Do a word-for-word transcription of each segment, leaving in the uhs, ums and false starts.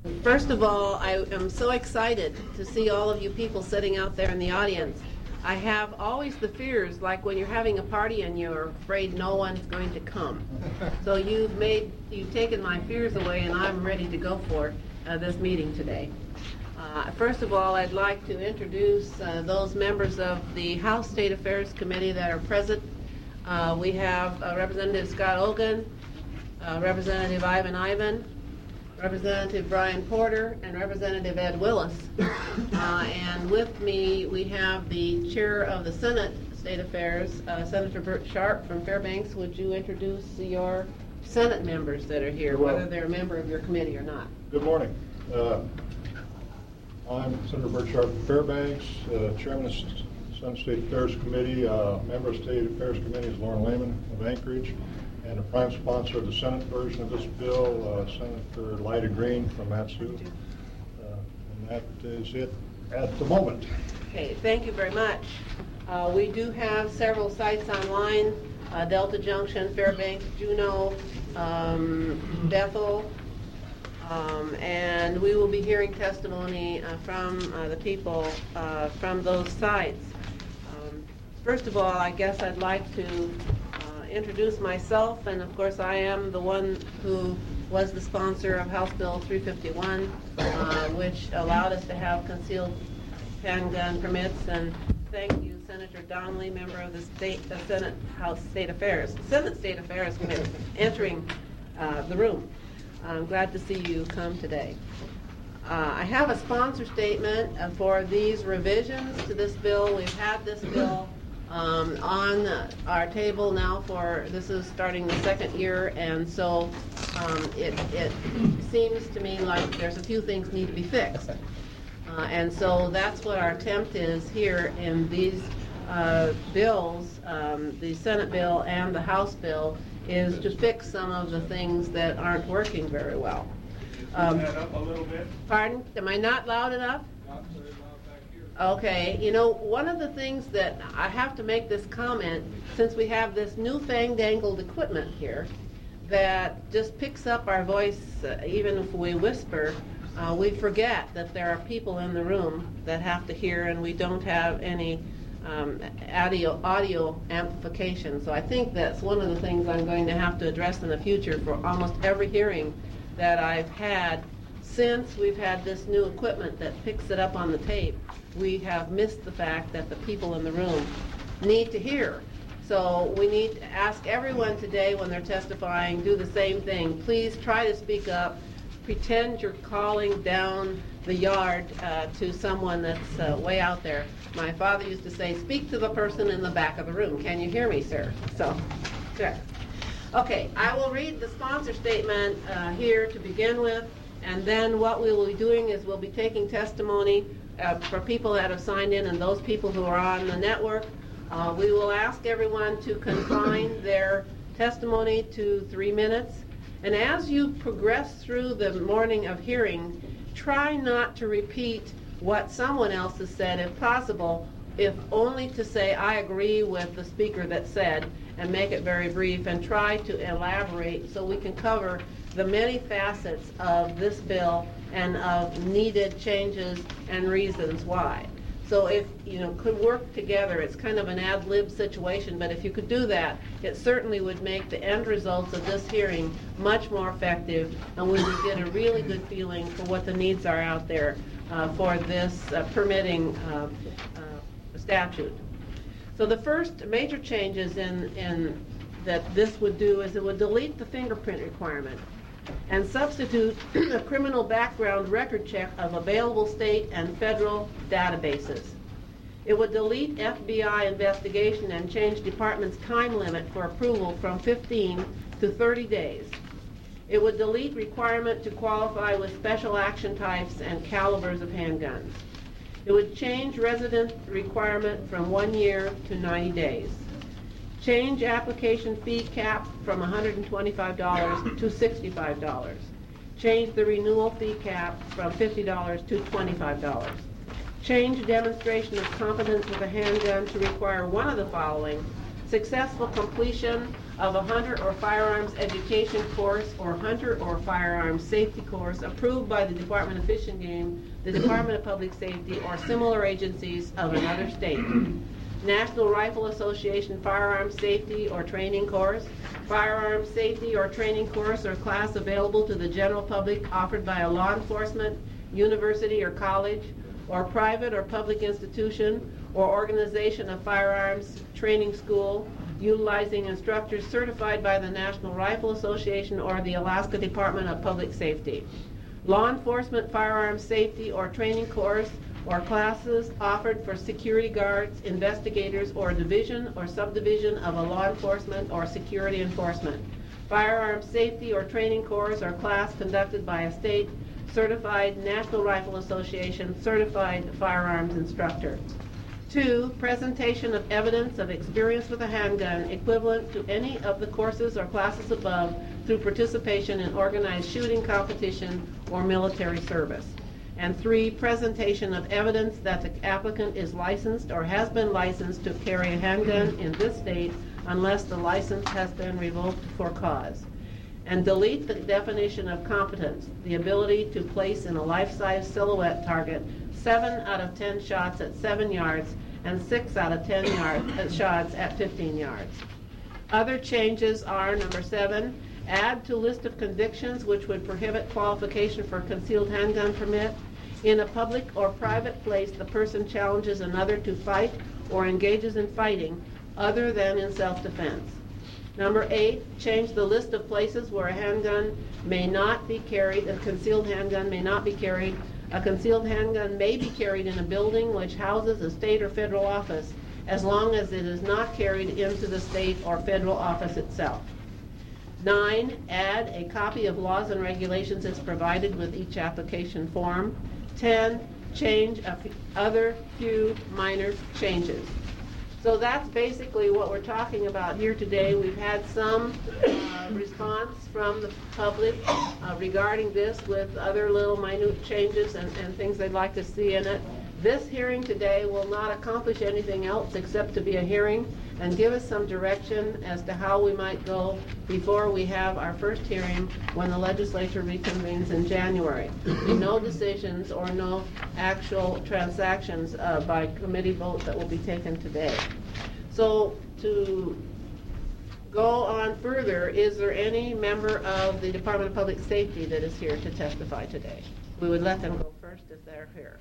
First of all, I am so excited to see all of you people sitting out there in the audience. I have always the fears, like when you're having a party and you're afraid no one's going to come. So you've made, you've taken my fears away, and I'm ready to go for uh, this meeting today. Uh, first of all, I'd like to introduce uh, those members of the House State Affairs Committee that are present. Uh, we have uh, Representative Scott Ogun, uh, Representative Ivan Ivan, Representative Brian Porter, and Representative Ed Willis. Uh, and with me, we have the Chair of the Senate State Affairs, uh, Senator Bert Sharp from Fairbanks. Would you introduce your Senate members that are here, whether they're a member of your committee or not? Good morning. Uh, I'm Senator Bert Sharp from Fairbanks, uh, Chairman of the Senate State Affairs Committee. Uh, member of State Affairs Committee is Lauren Lehman of Anchorage. And the prime sponsor of the Senate version of this bill, uh, Senator Lyda Green from Matsu. Uh, and that is it at the moment. Okay, thank you very much. Uh, we do have several sites online, uh, Delta Junction, Fairbanks, Juneau, um, Bethel, um, and we will be hearing testimony uh, from uh, the people uh, from those sites. Um, first of all, I guess I'd like to introduce myself, and of course I am the one who was the sponsor of House Bill three fifty-one, uh, which allowed us to have concealed handgun permits. And thank you, Senator Donnelly, member of the State the Senate House State Affairs, Senate State Affairs Committee, entering uh, the room. I'm glad to see you come today. Uh, I have a sponsor statement uh, for these revisions to this bill. We've had this bill Um, on our table now for, this is starting the second year, and so um, it, it seems to me like there's a few things need to be fixed. Uh, and so that's what our attempt is here in these uh, bills, um, the Senate bill and the House bill, is to fix some of the things that aren't working very well. Um, that up a little bit. Pardon? Am I not loud enough? Not very loud back here. Okay, you know, one of the things that I have to make this comment, since we have this new fandangled equipment here that just picks up our voice, uh, even if we whisper, uh, we forget that there are people in the room that have to hear, and we don't have any um, audio, audio amplification. So I think that's one of the things I'm going to have to address in the future for almost every hearing that I've had. Since we've had this new equipment that picks it up on the tape, we have missed the fact that the people in the room need to hear. So we need to ask everyone today when they're testifying, do the same thing. Please try to speak up. Pretend you're calling down the yard uh, to someone that's uh, way out there. My father used to say, speak to the person in the back of the room. Can you hear me, sir? So, good. Okay, I will read the sponsor statement uh, here to begin with. And then what we will be doing is we'll be taking testimony uh, for people that have signed in and those people who are on the network. Uh, we will ask everyone to confine their testimony to three minutes. And as you progress through the morning of hearing, try not to repeat what someone else has said if possible, if only to say, I agree with the speaker that said, and make it very brief, and try to elaborate so we can cover the many facets of this bill and of needed changes and reasons why. So if you know could work together, it's kind of an ad lib situation, but if you could do that, it certainly would make the end results of this hearing much more effective, and we would get a really good feeling for what the needs are out there uh, for this uh, permitting uh, uh, statute. So the first major changes in, in that this would do is it would delete the fingerprint requirement and substitute a criminal background record check of available state and federal databases. It would delete F B I investigation and change department's time limit for approval from fifteen to thirty days. It would delete requirement to qualify with special action types and calibers of handguns. It would change resident requirement from one year to ninety days. Change application fee cap from one hundred twenty-five dollars to sixty-five dollars. Change the renewal fee cap from fifty dollars to twenty-five dollars. Change demonstration of competence with a handgun to require one of the following: successful completion of a hunter or firearms education course or hunter or firearms safety course approved by the Department of Fish and Game, the Department of Public Safety, or similar agencies of another state. National Rifle Association firearms safety or training course, firearms safety or training course or class available to the general public offered by a law enforcement, university or college, or private or public institution or organization of firearms training school utilizing instructors certified by the National Rifle Association or the Alaska Department of Public Safety. Law enforcement firearms safety or training course or classes offered for security guards, investigators, or division or subdivision of a law enforcement or security enforcement. Firearms safety or training course or class conducted by a state certified National Rifle Association certified firearms instructor. Two, presentation of evidence of experience with a handgun equivalent to any of the courses or classes above through participation in organized shooting competition or military service. And three, presentation of evidence that the applicant is licensed or has been licensed to carry a handgun in this state unless the license has been revoked for cause. And delete the definition of competence, the ability to place in a life-size silhouette target seven out of ten shots at seven yards and six out of ten yard, shots at fifteen yards. Other changes are, number seven, add to list of convictions which would prohibit qualification for concealed handgun permit. In a public or private place, the person challenges another to fight or engages in fighting other than in self-defense. Number eight, change the list of places where a handgun may not be carried, a concealed handgun may not be carried. A concealed handgun may be carried in a building which houses a state or federal office as long as it is not carried into the state or federal office itself. Nine, add a copy of laws and regulations as provided with each application form. Ten, change a few other few minor changes. So that's basically what we're talking about here today. We've had some uh, response from the public uh, regarding this with other little minute changes and, and things they'd like to see in it. This hearing today will not accomplish anything else except to be a hearing and give us some direction as to how we might go before we have our first hearing when the legislature reconvenes in January. No decisions or no actual transactions uh, by committee vote that will be taken today. So to go on further, is there any member of the Department of Public Safety that is here to testify today? We would let them go first if they're here.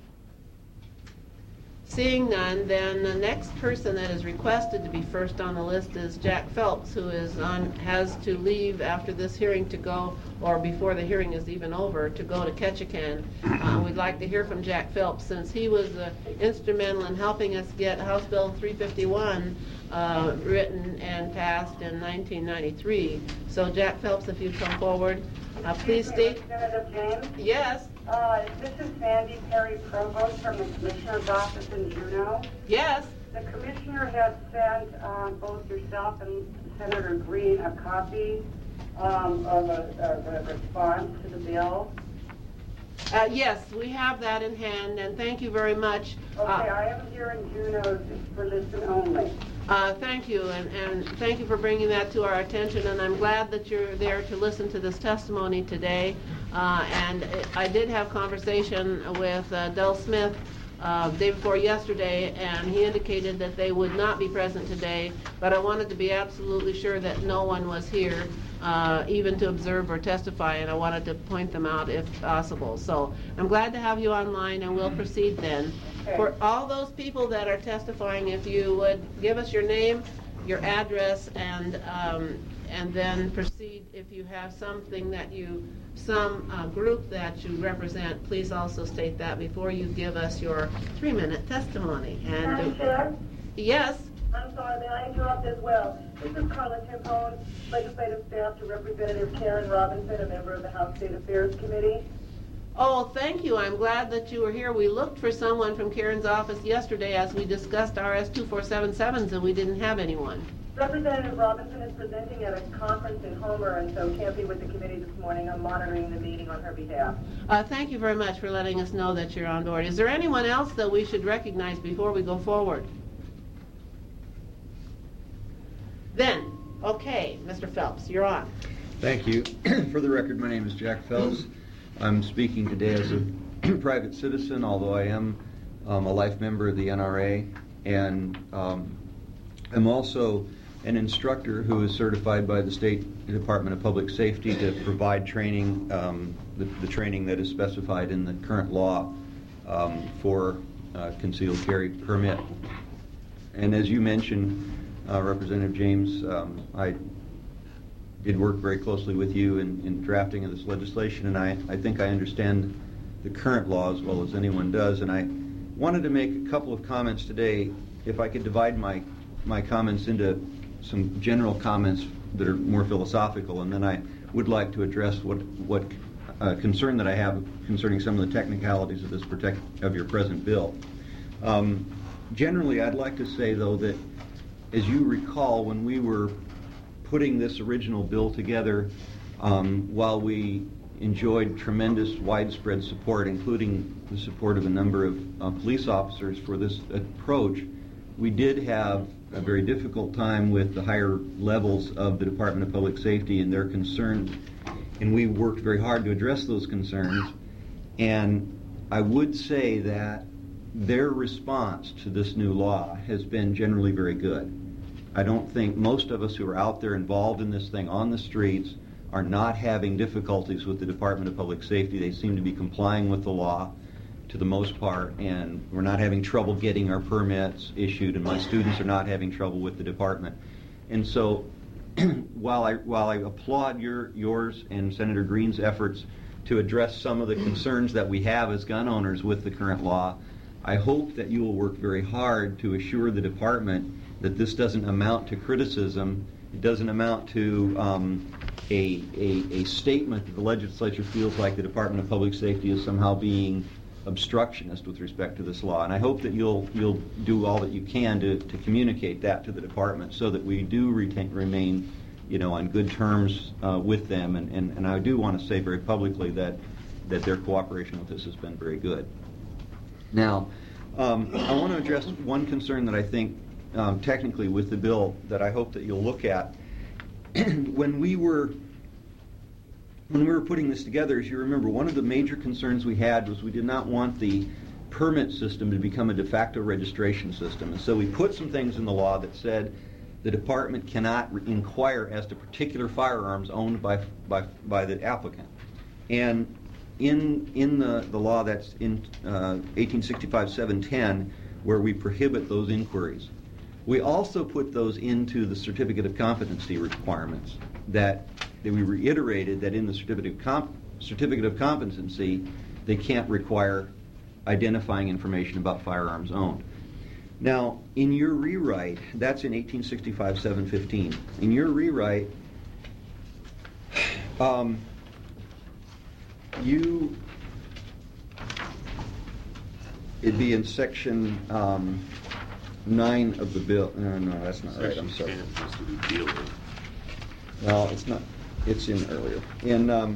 Seeing none, then the next person that is requested to be first on the list is Jack Phelps, who is on has to leave after this hearing to go, or before the hearing is even over, to go to Ketchikan. Uh, we'd like to hear from Jack Phelps since he was uh, instrumental in helping us get House Bill three fifty-one uh, written and passed in nineteen ninety-three. So Jack Phelps, if you come forward, uh, please state. Representative James? Yes. Uh, this is Sandy Perry Provost from the Commissioner's office in Juneau. Yes. The Commissioner has sent um, both yourself and Senator Green a copy um, of, a, of a response to the bill. Uh, yes, we have that in hand, and thank you very much. Okay, Uh, I am here in Juneau for listen only. Uh, thank you, and, and thank you for bringing that to our attention, and I'm glad that you're there to listen to this testimony today. Uh, and I did have conversation with uh, Del Smith uh, day before yesterday, and he indicated that they would not be present today, but I wanted to be absolutely sure that no one was here, uh, even to observe or testify, and I wanted to point them out if possible. So I'm glad to have you online, and we'll proceed then. Okay. For all those people that are testifying, if you would give us your name, your address, and um, and then proceed. If you have something that you, some uh, group that you represent, please also state that before you give us your three-minute testimony. And Madam Chair, yes, I'm sorry, may I interrupt as well? This is Carla Timpone, Legislative Staff to Representative Karen Robinson, a member of the House State Affairs Committee. oh, thank you. I'm glad that you were here. We looked for someone from Karen's office yesterday as we discussed R S two four seven sevens, and we didn't have anyone. Representative Robinson is presenting at a conference in Homer and so can't be with the committee this morning. I'm monitoring the meeting on her behalf. Uh, thank you very much for letting us know that you're on board. Is there anyone else that we should recognize before we go forward? Then, Okay, Mister Phelps, you're on. Thank you. For the record, my name is Jack Phelps. I'm speaking today as a private citizen, although I am um, a life member of the N R A, and um, I'm also an instructor who is certified by the State Department of Public Safety to provide training, um, the, the training that is specified in the current law um, for uh, concealed carry permit. And as you mentioned, uh, Representative James, um, I did work very closely with you in, in drafting of this legislation, and I, I think I understand the current law as well as anyone does. And I wanted to make a couple of comments today, if I could divide my, my comments into some general comments that are more philosophical, and then I would like to address what, what uh, concern that I have concerning some of the technicalities of this protect, of your present bill. Um, generally, I'd like to say, though, that as you recall, when we were putting this original bill together, um, while we enjoyed tremendous widespread support, including the support of a number of uh, police officers for this approach, we did have a very difficult time with the higher levels of the Department of Public Safety and their concerns, and we worked very hard to address those concerns. And I would say that their response to this new law has been generally very good. I don't think most of us who are out there involved in this thing on the streets are not having difficulties with the Department of Public Safety. They seem to be complying with the law to the most part, and we're not having trouble getting our permits issued, and my students are not having trouble with the department. And so while I while I applaud your yours and Senator Green's efforts to address some of the concerns that we have as gun owners with the current law, I hope that you will work very hard to assure the department that this doesn't amount to criticism. It doesn't amount to um, a, a, a statement that the legislature feels like the Department of Public Safety is somehow being obstructionist with respect to this law. And I hope that you'll you'll do all that you can to, to communicate that to the department so that we do retain, remain you know, on good terms uh, with them. And, and, and I do want to say very publicly that, that their cooperation with this has been very good. Now, um, I want to address one concern that I think um, technically with the bill that I hope that you'll look at. when we were when we were putting this together, as you remember, one of the major concerns we had was we did not want the permit system to become a de facto registration system. And so we put some things in the law that said the department cannot re- inquire as to particular firearms owned by by by the applicant. And in in the, the law that's in uh, eighteen sixty-five seven ten, where we prohibit those inquiries, we also put those into the certificate of competency requirements that, that we reiterated that in the certificate of, comp- certificate of competency they can't require identifying information about firearms owned. Now, in your rewrite, that's in eighteen sixty-five seven fifteen. In your rewrite, um, you, it'd be in section um, nine of the bill. No, no, that's not right. I'm sorry. No, it's not. It's in earlier. In um,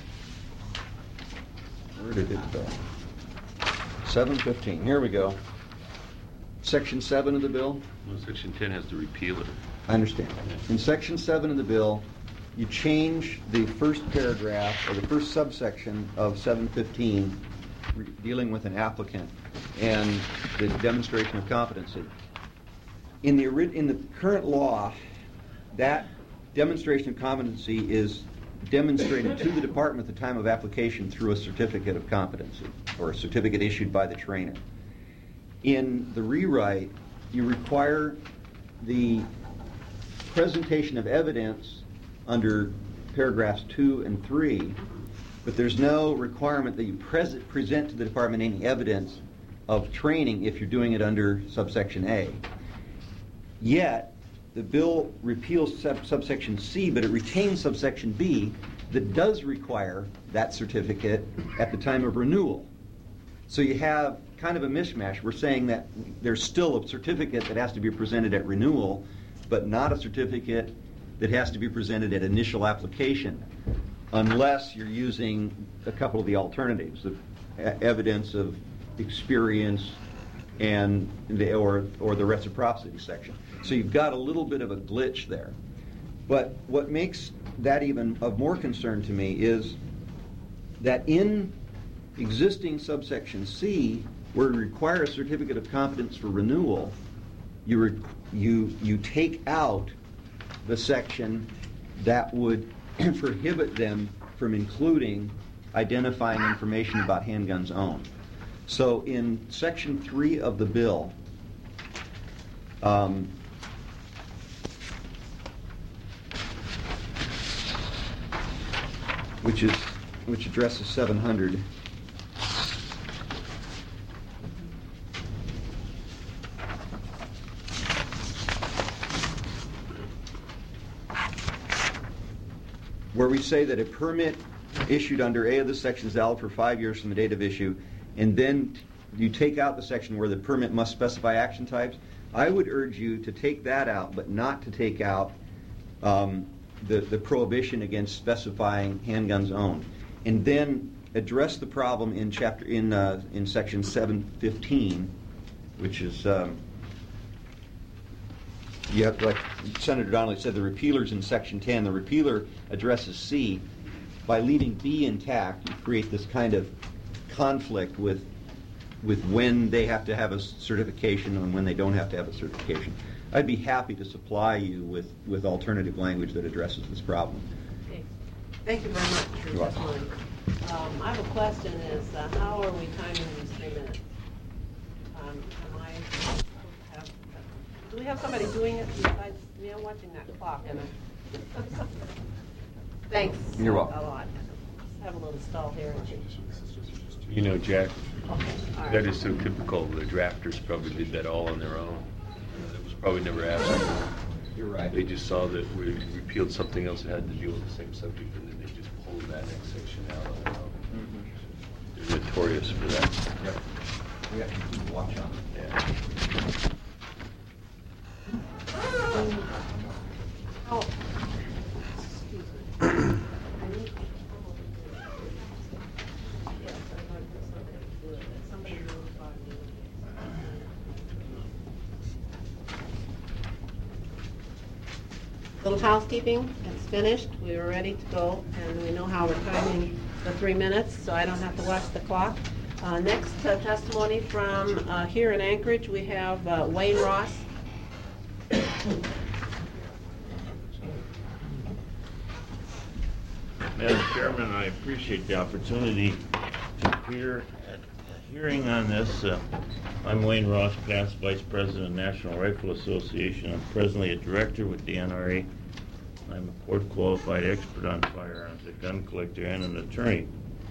where did it go? seven fifteen. Here we go. Section seven of the bill. Well, section ten has to repeal it. I understand. In section seven of the bill, you change the first paragraph or the first subsection of seven fifteen, re- dealing with an applicant and the demonstration of competency. In the ori- in the current law, that demonstration of competency is demonstrated to the department at the time of application through a certificate of competency or a certificate issued by the trainer. In the rewrite, you require the presentation of evidence under paragraphs two and three, but there's no requirement that you pres- present to the department any evidence of training if you're doing it under subsection A. Yet, the bill repeals sub- subsection C, but it retains subsection B that does require that certificate at the time of renewal. So you have kind of a mishmash. We're saying that there's still a certificate that has to be presented at renewal, but not a certificate that has to be presented at initial application, unless you're using a couple of the alternatives, the evidence of experience and the, or or the reciprocity section. So you've got a little bit of a glitch there. But what makes that even of more concern to me is that in existing subsection C, where we require a certificate of competence for renewal, you re- you you take out the section that would prohibit them from including identifying information about handguns owned. So in section three of the bill, um, which is which addresses seven hundred. Where we say that a permit issued under A of this section is valid for five years from the date of issue, and then you take out the section where the permit must specify action types. I would urge you to take that out, but not to take out um, the, the prohibition against specifying handguns owned, and then address the problem in chapter in uh, in section seven fifteen, which is um, you have, like Senator Donnelly said, the repealers in section ten. The repealer addresses C. By leaving B intact, you create this kind of conflict with with when they have to have a certification and when they don't have to have a certification. I'd be happy to supply you with, with alternative language that addresses this problem. Okay. Thank you very much for your You're welcome. testimony. Um, I have a question is, uh, how are we timing these three minutes? Um, am I, have, do we have somebody doing it besides me? I'm watching that clock and I, thanks. You're welcome. A lot. Let's have a little stall here. You know, Jack, Okay, all right. that is so typical. The drafters probably did that all on their own. It was probably never asked. You're right. They just saw that we repealed something else that had to deal with the same subject, and then they just pulled that next section out on their own. They're notorious for that. Yep. We have to keep watch on it. Yeah. Oh, excuse me. I need to- Yes, I'd like for somebody to do it. Somebody notify me. Little housekeeping, it's finished, we were ready to go, and we know how we're timing the three minutes, so I don't have to watch the clock. Uh, next uh, testimony from uh, here in Anchorage, we have uh, Wayne Ross. Madam Chairman, I appreciate the opportunity to appear at a hearing on this. Uh, I'm Wayne Ross, past Vice President of National Rifle Association. I'm presently a director with the N R A. I'm a court-qualified expert on firearms, a gun collector, and an attorney.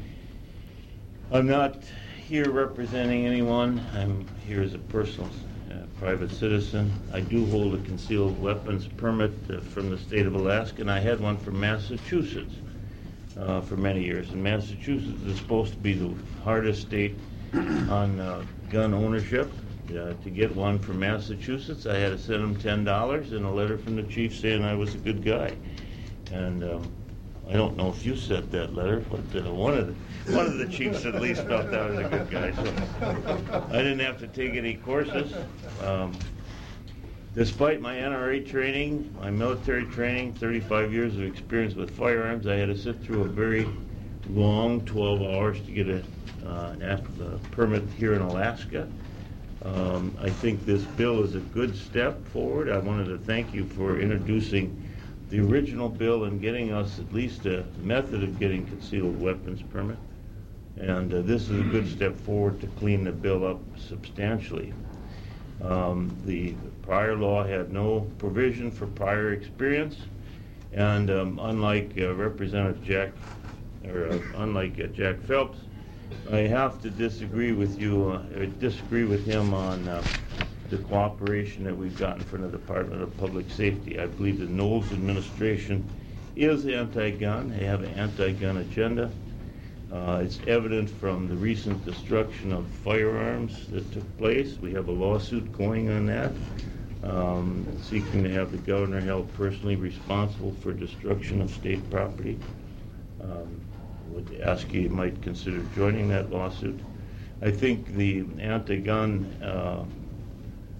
I'm not here representing anyone. I'm here as a personal uh, private citizen. I do hold a concealed weapons permit uh, from the state of Alaska, and I had one from Massachusetts. Uh, for many years. And Massachusetts is supposed to be the hardest state on uh, gun ownership. Uh, to get one from Massachusetts, I had to send them ten dollars and a letter from the chief saying I was a good guy. And um, I don't know if you sent that letter, but uh, one of the one of the chiefs at least felt I was a good guy. So I didn't have to take any courses. Um, Despite my N R A training, my military training, thirty-five years of experience with firearms, I had to sit through a very long twelve hours to get a, uh, an app, a permit here in Alaska. Um, I think this bill is a good step forward. I wanted to thank you for introducing the original bill and getting us at least a method of getting concealed weapons permit. And uh, this is a good step forward to clean the bill up substantially. Um, the prior law had no provision for prior experience, and um, unlike uh, Representative Jack, or uh, unlike uh, Jack Phelps, I have to disagree with you, uh, or disagree with him on uh, the cooperation that we've gotten from the Department of Public Safety. I believe the Knowles administration is anti-gun. They have an anti-gun agenda. Uh, it's evident from the recent destruction of firearms that took place. We have a lawsuit going on that, um, seeking to have the governor held personally responsible for destruction of state property. Um, would ask you might consider joining that lawsuit. I think the anti-gun uh,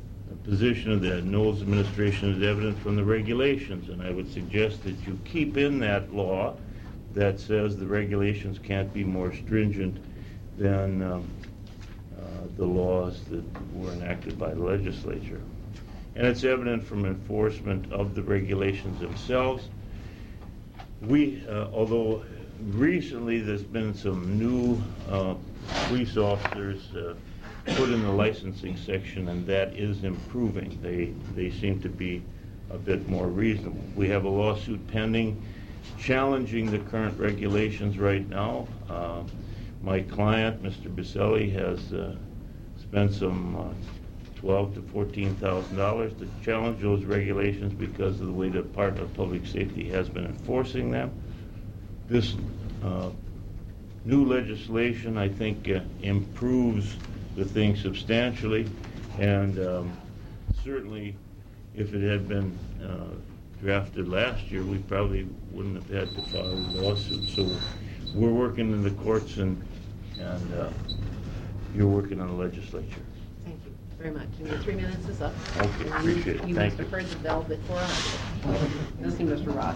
position of the Knowles administration is evident from the regulations, and I would suggest that you keep in that law that says the regulations can't be more stringent than um, uh, the laws that were enacted by the legislature. And it's evident from enforcement of the regulations themselves. We, uh, although recently there's been some new uh, police officers uh, put in the licensing section, and that is improving. They, they seem to be a bit more reasonable. We have a lawsuit pending challenging the current regulations right now. Uh, my client, Mister Biselli, has uh, spent some uh, twelve to fourteen thousand dollars to challenge those regulations because of the way the Department of Public Safety has been enforcing them. This uh, new legislation, I think, uh, improves the thing substantially, and um, certainly, if it had been uh, drafted last year, we probably wouldn't have had to file a lawsuit. So we're working in the courts, and and uh, you're working on the legislature. Thank you very much. And your three minutes is up. Okay, And appreciate it. You Thank must you. have heard the bell before us. This is Mister Ross.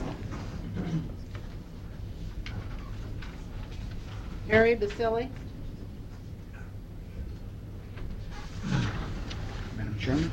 Harry Biselli. Madam Chairman?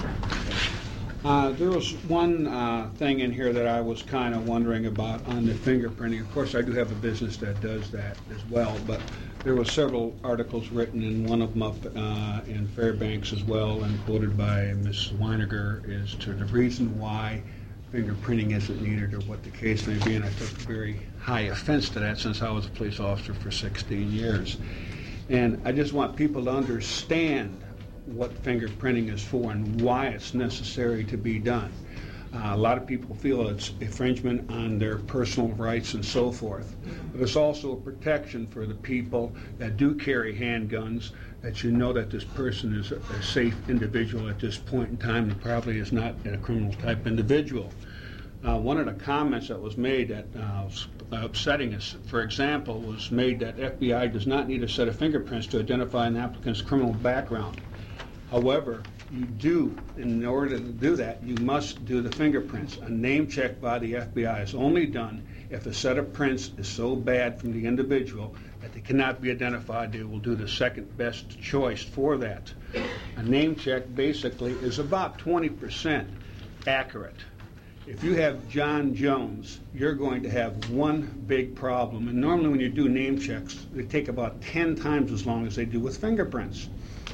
Uh, there was one uh, thing in here that I was kind of wondering about on the fingerprinting. Of course, I do have a business that does that as well, but there were several articles written, and one of them up uh, in Fairbanks as well, and quoted by Miz Weiniger, as to the reason why fingerprinting isn't needed or what the case may be, and I took very high offense to that since I was a police officer for sixteen years. And I just want people to understand what fingerprinting is for and why it's necessary to be done. Uh, a lot of people feel it's infringement on their personal rights and so forth, but it's also a protection for the people that do carry handguns, that you know that this person is a, a safe individual at this point in time and probably is not a criminal type individual. Uh, one of the comments that was made that uh, was upsetting us, for example, was made that F B I does not need a set of fingerprints to identify an applicant's criminal background. However, you do, in order to do that, you must do the fingerprints. A name check by the F B I is only done if a set of prints is so bad from the individual that they cannot be identified. They will do the second best choice for that. A name check basically is about twenty percent accurate. If you have John Jones, you're going to have one big problem. And normally when you do name checks, they take about ten times as long as they do with fingerprints.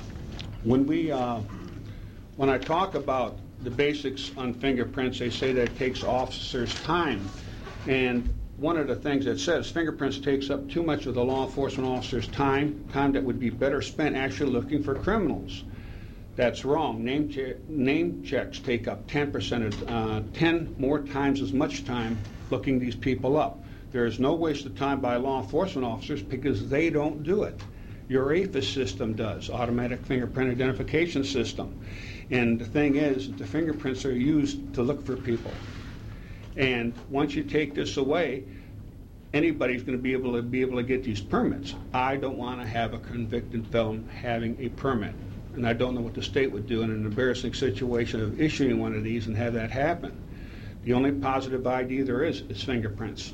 When we, uh, when I talk about the basics on fingerprints, they say that it takes officers time. And one of the things that says fingerprints takes up too much of the law enforcement officer's time, time that would be better spent actually looking for criminals. That's wrong. Name, che name checks take up ten percent, of, uh, ten more times as much time looking these people up. There is no waste of time by law enforcement officers because they don't do it. Your A F I S system does, Automatic Fingerprint Identification System. And the thing is, the fingerprints are used to look for people. And once you take this away, anybody's going to be able to be able to get these permits. I don't want to have a convicted felon having a permit. And I don't know what the state would do in an embarrassing situation of issuing one of these and have that happen. The only positive I D there is is fingerprints.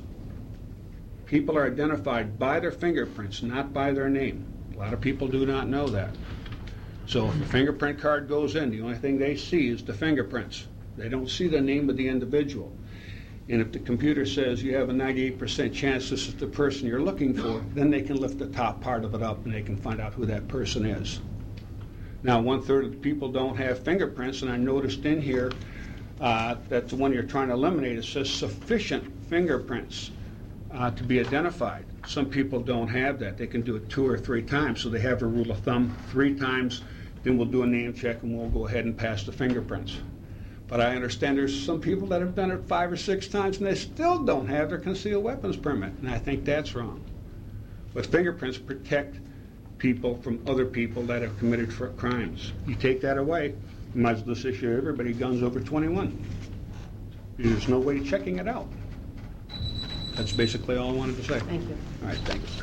People are identified by their fingerprints, not by their name. A lot of people do not know that. So if a fingerprint card goes in, the only thing they see is the fingerprints. They don't see the name of the individual. And if the computer says you have a ninety-eight percent chance this is the person you're looking for, then they can lift the top part of it up and they can find out who that person is. Now, one-third of the people don't have fingerprints, and I noticed in here uh, that the one you're trying to eliminate, it says sufficient fingerprints uh, to be identified. Some people don't have that. They can do it two or three times, so they have a rule of thumb. Three times, then we'll do a name check, and we'll go ahead and pass the fingerprints. But I understand there's some people that have done it five or six times, and they still don't have their concealed weapons permit, and I think that's wrong. But fingerprints protect people from other people that have committed crimes. You take that away, you might as well just issue everybody guns over twenty-one. There's no way of checking it out. That's basically all I wanted to say. Thank you. All right, thanks.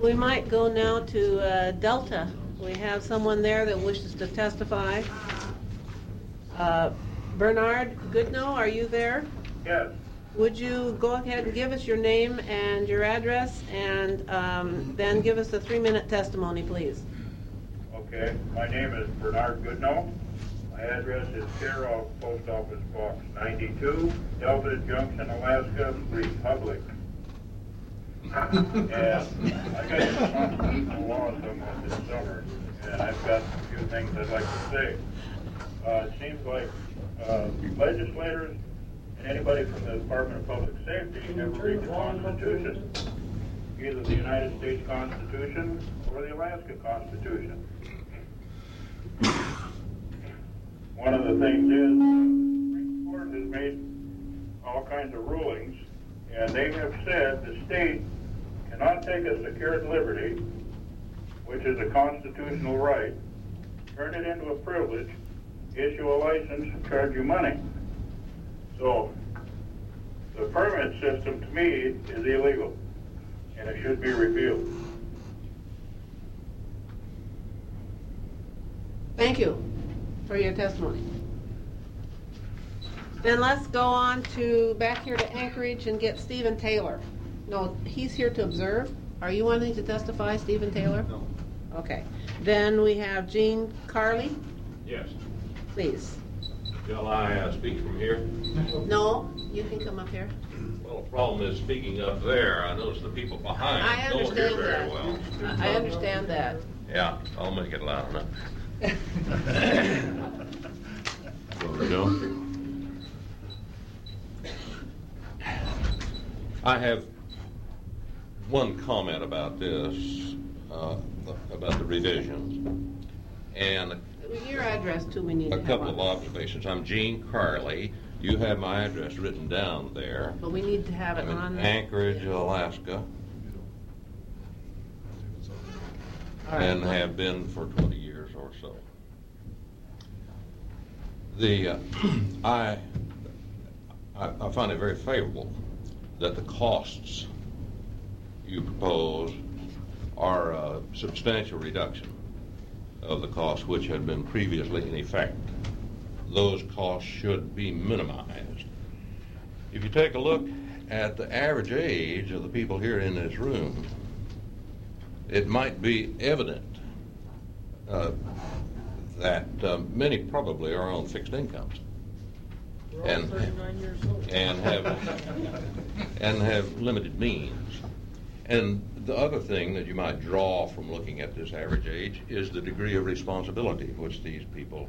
We might go now to uh, Delta. We have someone there that wishes to testify. Uh, Bernard Goodnow, are you there? Yes. Would you go ahead and give us your name and your address, and um, then give us a three-minute testimony, please? Okay. My name is Bernard Goodnow. My address is Care of Post Office Box ninety-two, Delta Junction, Alaska, Republic. And I got some constitutional law somewhat this summer, and I've got a few things I'd like to say. Uh, it seems like uh, legislators and anybody from the Department of Public Safety never read the Constitution, either the United States Constitution or the Alaska Constitution. One of the things is the Supreme Court has made all kinds of rulings, and they have said the state cannot take a secured liberty, which is a constitutional right, turn it into a privilege, issue a license, and charge you money. So the permit system, to me, is illegal, and it should be repealed. Thank you for your testimony. Then let's go on to, back here to Anchorage and get Stephen Taylor. No, he's here to observe. Are you wanting to testify, Stephen Taylor? No. Okay. Then we have Gene Carley. Yes. Please. Shall I uh, speak from here? No, you can come up here. Well, the problem is speaking up there, I notice the people behind I don't hear understand very that. well. I understand that. Yeah, I'll make it loud enough. There we go. I have one comment about this, uh, about the revisions, and Your address too, we need to a have couple of on. observations. I'm Gene Carley. You have my address written down there. But we need to have it I'm on. in the- Anchorage, Alaska, All right. and have been for twenty years or so. The uh, I, I I find it very favorable that the costs you propose are a substantial reduction of the costs which had been previously in effect. Those costs should be minimized. If you take a look at the average age of the people here in this room, it might be evident uh, that uh, many probably are on fixed incomes and and have and have limited means. And the other thing that you might draw from looking at this average age is the degree of responsibility which these people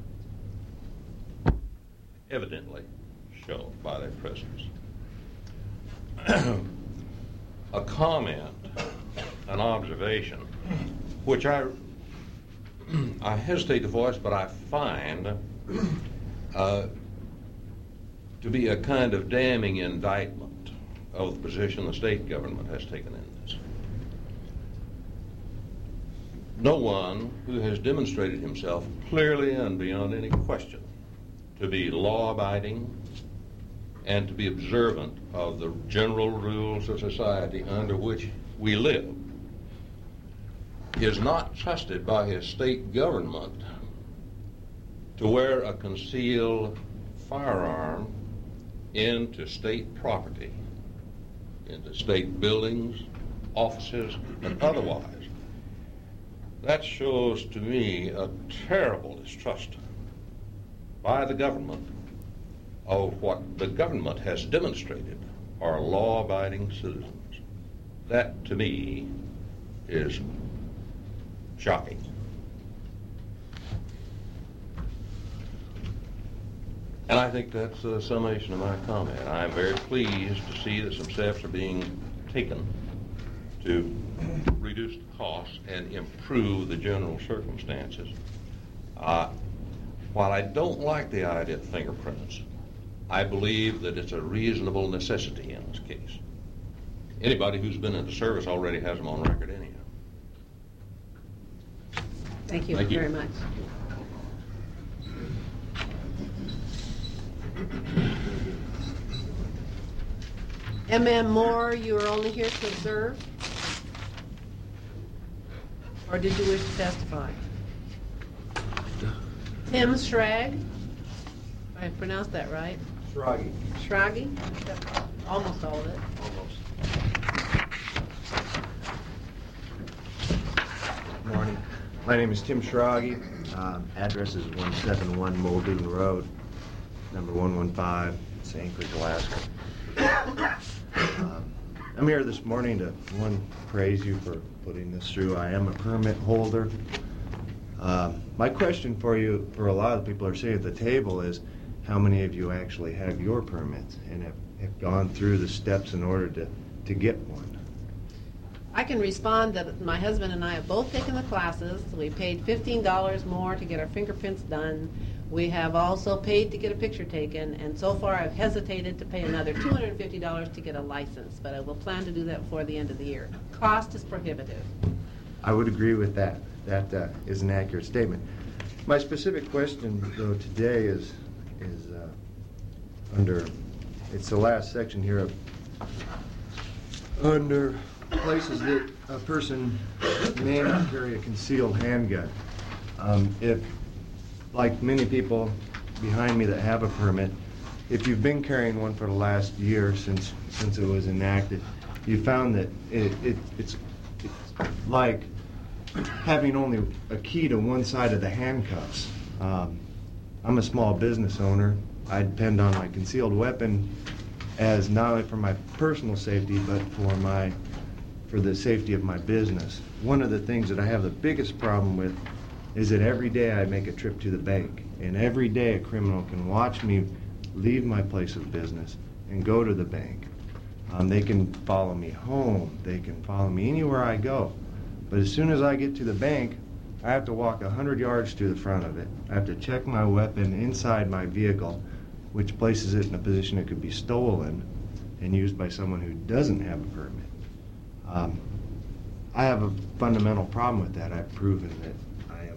evidently show by their presence. A comment, an observation, which I I hesitate to voice, but I find uh, to be a kind of damning indictment of the position the state government has taken in this. No one who has demonstrated himself clearly and beyond any question to be law-abiding and to be observant of the general rules of society under which we live is not trusted by his state government to wear a concealed firearm into state property, into state buildings, offices, and otherwise. That shows to me a terrible distrust by the government of what the government has demonstrated are law-abiding citizens. That, to me, is shocking. And I think that's a summation of my comment. I'm very pleased to see that some steps are being taken to reduce the costs and improve the general circumstances. Uh, while I don't like the idea of fingerprints, I believe that it's a reasonable necessity in this case. Anybody who's been in the service already has them on record anyhow. Thank you Thank you. very much. M M Moore, you are only here to observe. Or did you wish to testify? Tim Schrag, if I pronounced that right? Schragi. Schragi? Almost all of it. Good morning. My name is Tim Schragi. Um, address is one seventy-one Muldoon Road, number one one five, it's Anchorage, Alaska. Um, I'm here this morning to, one, praise you for putting this through. I am a permit holder. Um, my question for you, for a lot of people are sitting at the table, is how many of you actually have your permits and have, have gone through the steps in order to, to get one? I can respond that my husband and I have both taken the classes. We paid fifteen dollars more to get our fingerprints done. We have also paid to get a picture taken, and so far I've hesitated to pay another two hundred fifty dollars to get a license, but I will plan to do that before the end of the year. Cost is prohibitive. I would agree with that. That uh, is an accurate statement. My specific question, though, today is is uh, under, it's the last section here of, under places that a person may not carry a concealed handgun. Um, if, like many people behind me that have a permit, if you've been carrying one for the last year since since it was enacted, you found that it, it it's, it's like having only a key to one side of the handcuffs. Um, I'm a small business owner. I depend on my concealed weapon as not only for my personal safety, but for my for the safety of my business. One of the things that I have the biggest problem with is that every day I make a trip to the bank, and every day a criminal can watch me leave my place of business and go to the bank. Um, they can follow me home. They can follow me anywhere I go. But as soon as I get to the bank, I have to walk one hundred yards to the front of it. I have to check my weapon inside my vehicle, which places it in a position it could be stolen and used by someone who doesn't have a permit. Um, I have a fundamental problem with that. I've proven that I am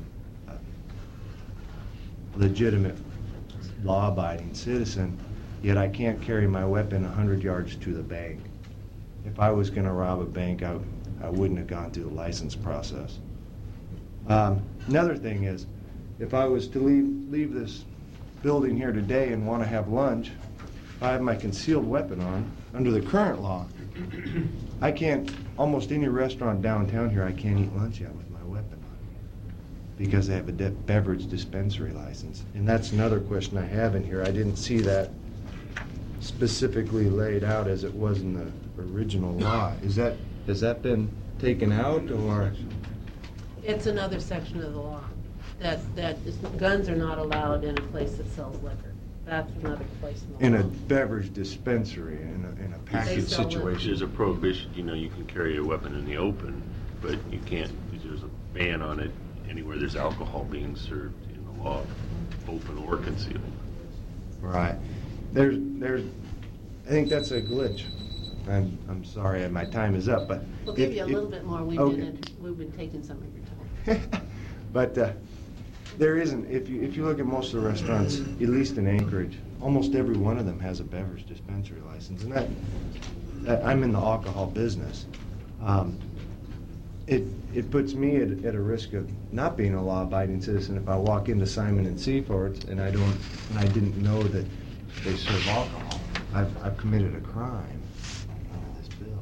a legitimate, law-abiding citizen, yet I can't carry my weapon one hundred yards to the bank. If I was going to rob a bank, I, I wouldn't have gone through the license process. Um, another thing is, if I was to leave, leave this building here today and want to have lunch, if I have my concealed weapon on, under the current law, I can't, almost any restaurant downtown here, I can't eat lunch at with my weapon on because they have a de- beverage dispensary license. And that's another question I have in here. I didn't see that specifically laid out as it was in the original law. Is that, has that been taken out, or? It's another section of the law that, that is, guns are not allowed in a place that sells liquor. That's another place in the In law. a beverage dispensary, in a, in a package sell it. situation. There's a prohibition, you know, you can carry a weapon in the open, but you can't, there's a ban on it anywhere there's alcohol being served in the law, open or concealed. Right. There's, there's, I think that's a glitch. I'm, I'm sorry, my time is up, but. We'll give if- you a if- little bit more. We've Okay. been, we've been taking some of your time. But uh, there isn't, if you, if you look at most of the restaurants, at least in Anchorage, almost every one of them has a beverage dispensary license. And that, that I'm in the alcohol business. Um, it, it puts me at, at a risk of not being a law-abiding citizen if I walk into Simon and Seaforth's and I don't, and I didn't know that they serve alcohol. I've, I've committed a crime under this bill.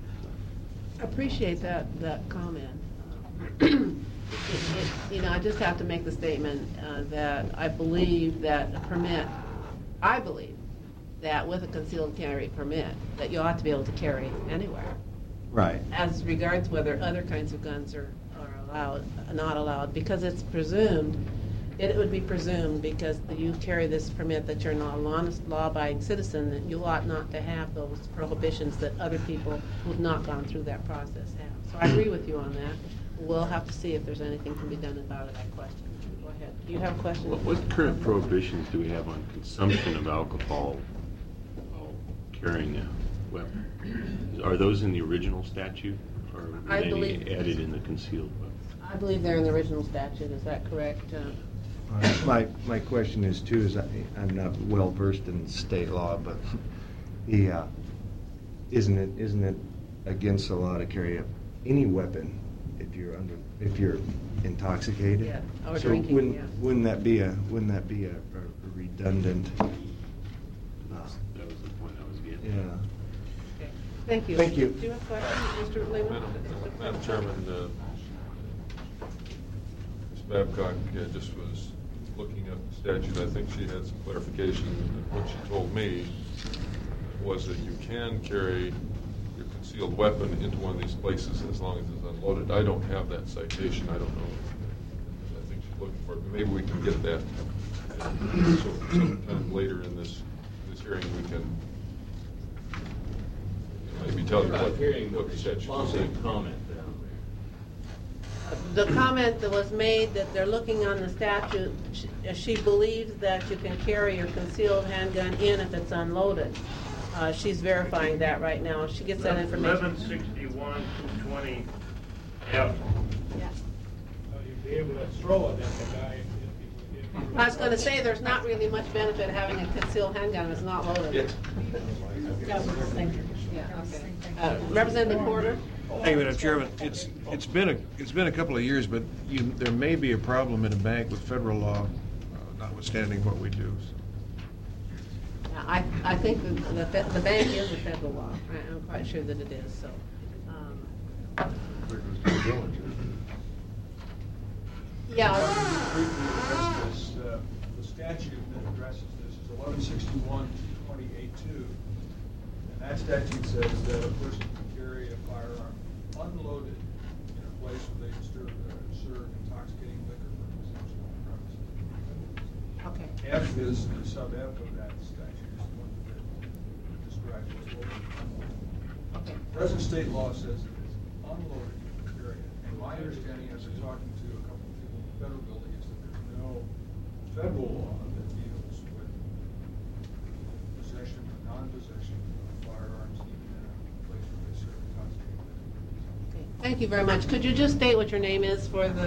Appreciate that, that comment. It- it- You know, I just have to make the statement uh, that I believe that a permit, I believe that with a concealed carry permit, that you ought to be able to carry anywhere. Right. As regards whether other kinds of guns are, are allowed, not allowed, because it's presumed, it would be presumed because you carry this permit that you're not a honest, law-abiding citizen, that you ought not to have those prohibitions that other people who've not gone through that process have. So I agree with you on that. We'll have to see if there's anything can be done about that question. Go ahead. Do you have a question? What, what current prohibitions do we have on consumption of alcohol while carrying a weapon? Are those in the original statute, or were I they believe- added in the concealed weapon? I believe they're in the original statute. Is that correct? Uh, Uh, My, my question is too, is I, I'm not well versed in state law, but the, uh, isn't it, isn't it against the law to carry a- any weapon if you're under, if you're intoxicated. Yeah, or So drinking, wouldn't- yeah. Wouldn't that be a, wouldn't that be a a redundant? uh, That was the point I was getting. Yeah. Okay. Thank you. Thank you. Do you have questions, Mister Lehman? Madam Madam Chairman, uh, Miz Babcock uh, just was looking at the statute. I think she had some clarification. And what she told me was that you can carry your concealed weapon into one of these places as long as it's unloaded. I don't have that citation. I don't know. I think she's looking for it. But maybe we can get that. And so sometime later in this this hearing, we can maybe tell you what, what the statute says. Comment down there. The comment that was made that they're looking on the statute, she- she believes that you can carry your concealed handgun in if it's unloaded. Uh, She's verifying that right now. She gets that information. eleven sixty-one, two twenty F. You'd be able to throw it at the guy if he... I was going to say, there's not really much benefit having a concealed handgun if it's not loaded. Yeah, okay. Uh, Representative Porter? Thank you, Madam Chairman. It's, it's been a, it's been a couple of years, but you, there may be a problem in a bank with federal law, uh, notwithstanding what we do. I, I think the, the, fe- the bank is a federal law. I- I'm quite sure that it is, so. um, Yeah, Briefly address this, uh, the statute that addresses this is eleven sixty-one twenty-eight two. And that statute says that a person can carry a firearm unloaded in a place where they serve, uh, serve intoxicating liquor for consumption on the premises. okay. F is the sub-F of that statute, is the one that describes what's loaded and unloaded. Okay. Present state law says that it's unloaded, you can carry it. And my understanding, after talking to a couple of people in the federal building, is that there's no federal law that deals with possession or non-possession of firearms, even in a place where they serve intoxicating liquor. Okay. Thank you very much. Could you just state what your name is for the,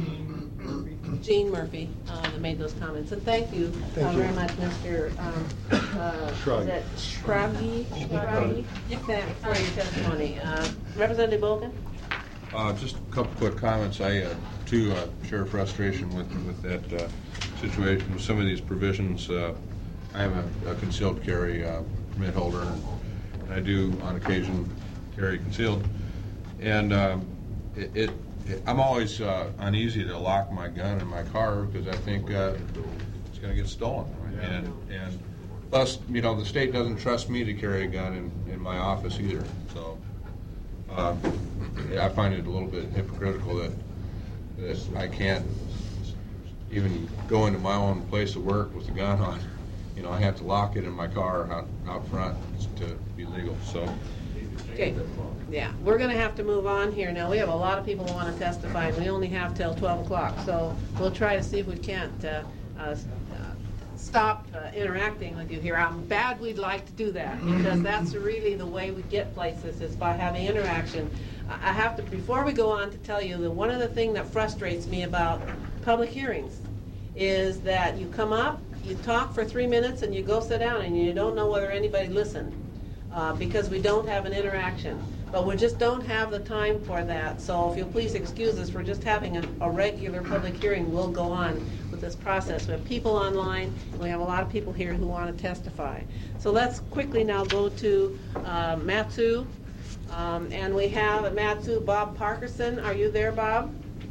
Gene Murphy, uh, that made those comments. And thank you uh, Thank you. very much, Mister um, uh, Schrag. is it Schragi? Schragi? For your testimony. Uh, Representative Bolton? Uh, just a couple quick comments. I, uh, too, uh, share frustration with, with that uh, situation, with some of these provisions. Uh, I am a, a concealed carry uh, permit holder, and I do, on occasion, carry concealed. And um, it, it, I'm always uh, uneasy to lock my gun in my car because I think uh, it's going to get stolen. And, and plus, you know, the state doesn't trust me to carry a gun in, in my office either. So uh, I find it a little bit hypocritical that, that I can't even go into my own place of work with a gun on. You know, I have to lock it in my car out, out front to be legal. So. Okay, yeah, we're gonna have to move on here now. We have a lot of people who wanna testify, and we only have till twelve o'clock, so we'll try to see if we can't, uh, uh, stop uh, interacting with you here. I'm bad we'd like to do that, because that's really the way we get places, is by having interaction. I I have to, before we go on, to tell you that one of the things that frustrates me about public hearings is that you come up, you talk for three minutes, and you go sit down, and you don't know whether anybody listened. Uh, because we don't have an interaction. But we just don't have the time for that. So if you'll please excuse us, we're just having a, a regular public hearing. We'll go on with this process. We have people online, and we have a lot of people here who want to testify. So let's quickly now go to uh, Matsu. Um, and we have at Matsu Bob Parkerson. Are you there, Bob?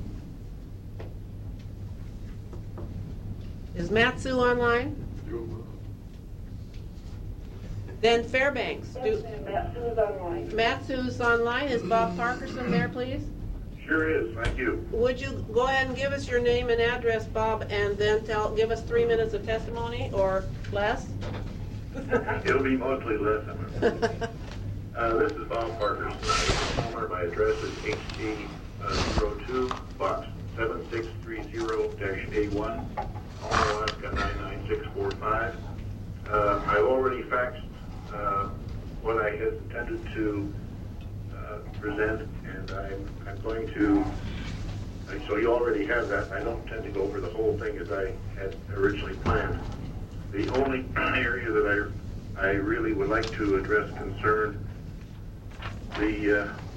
Is Matsu online? Then Fairbanks. Do, Matsu's online. Matsu's online. Is Bob Parkerson there, please? Sure is, thank you. Would you go ahead and give us your name and address, Bob, and then tell, give us three minutes of testimony or less? It'll be mostly less than that. Uh, this is Bob Parkerson. Homer, my address is H D zero two, box seven six three zero A one, Homer, Alaska nine nine six four five. Uh, I've already faxed uh, what I had intended to uh, present, and I'm, I'm going to, uh, so you already have that. I don't intend to go over the whole thing as I had originally planned. The only area that I, I really would like to address concern the uh,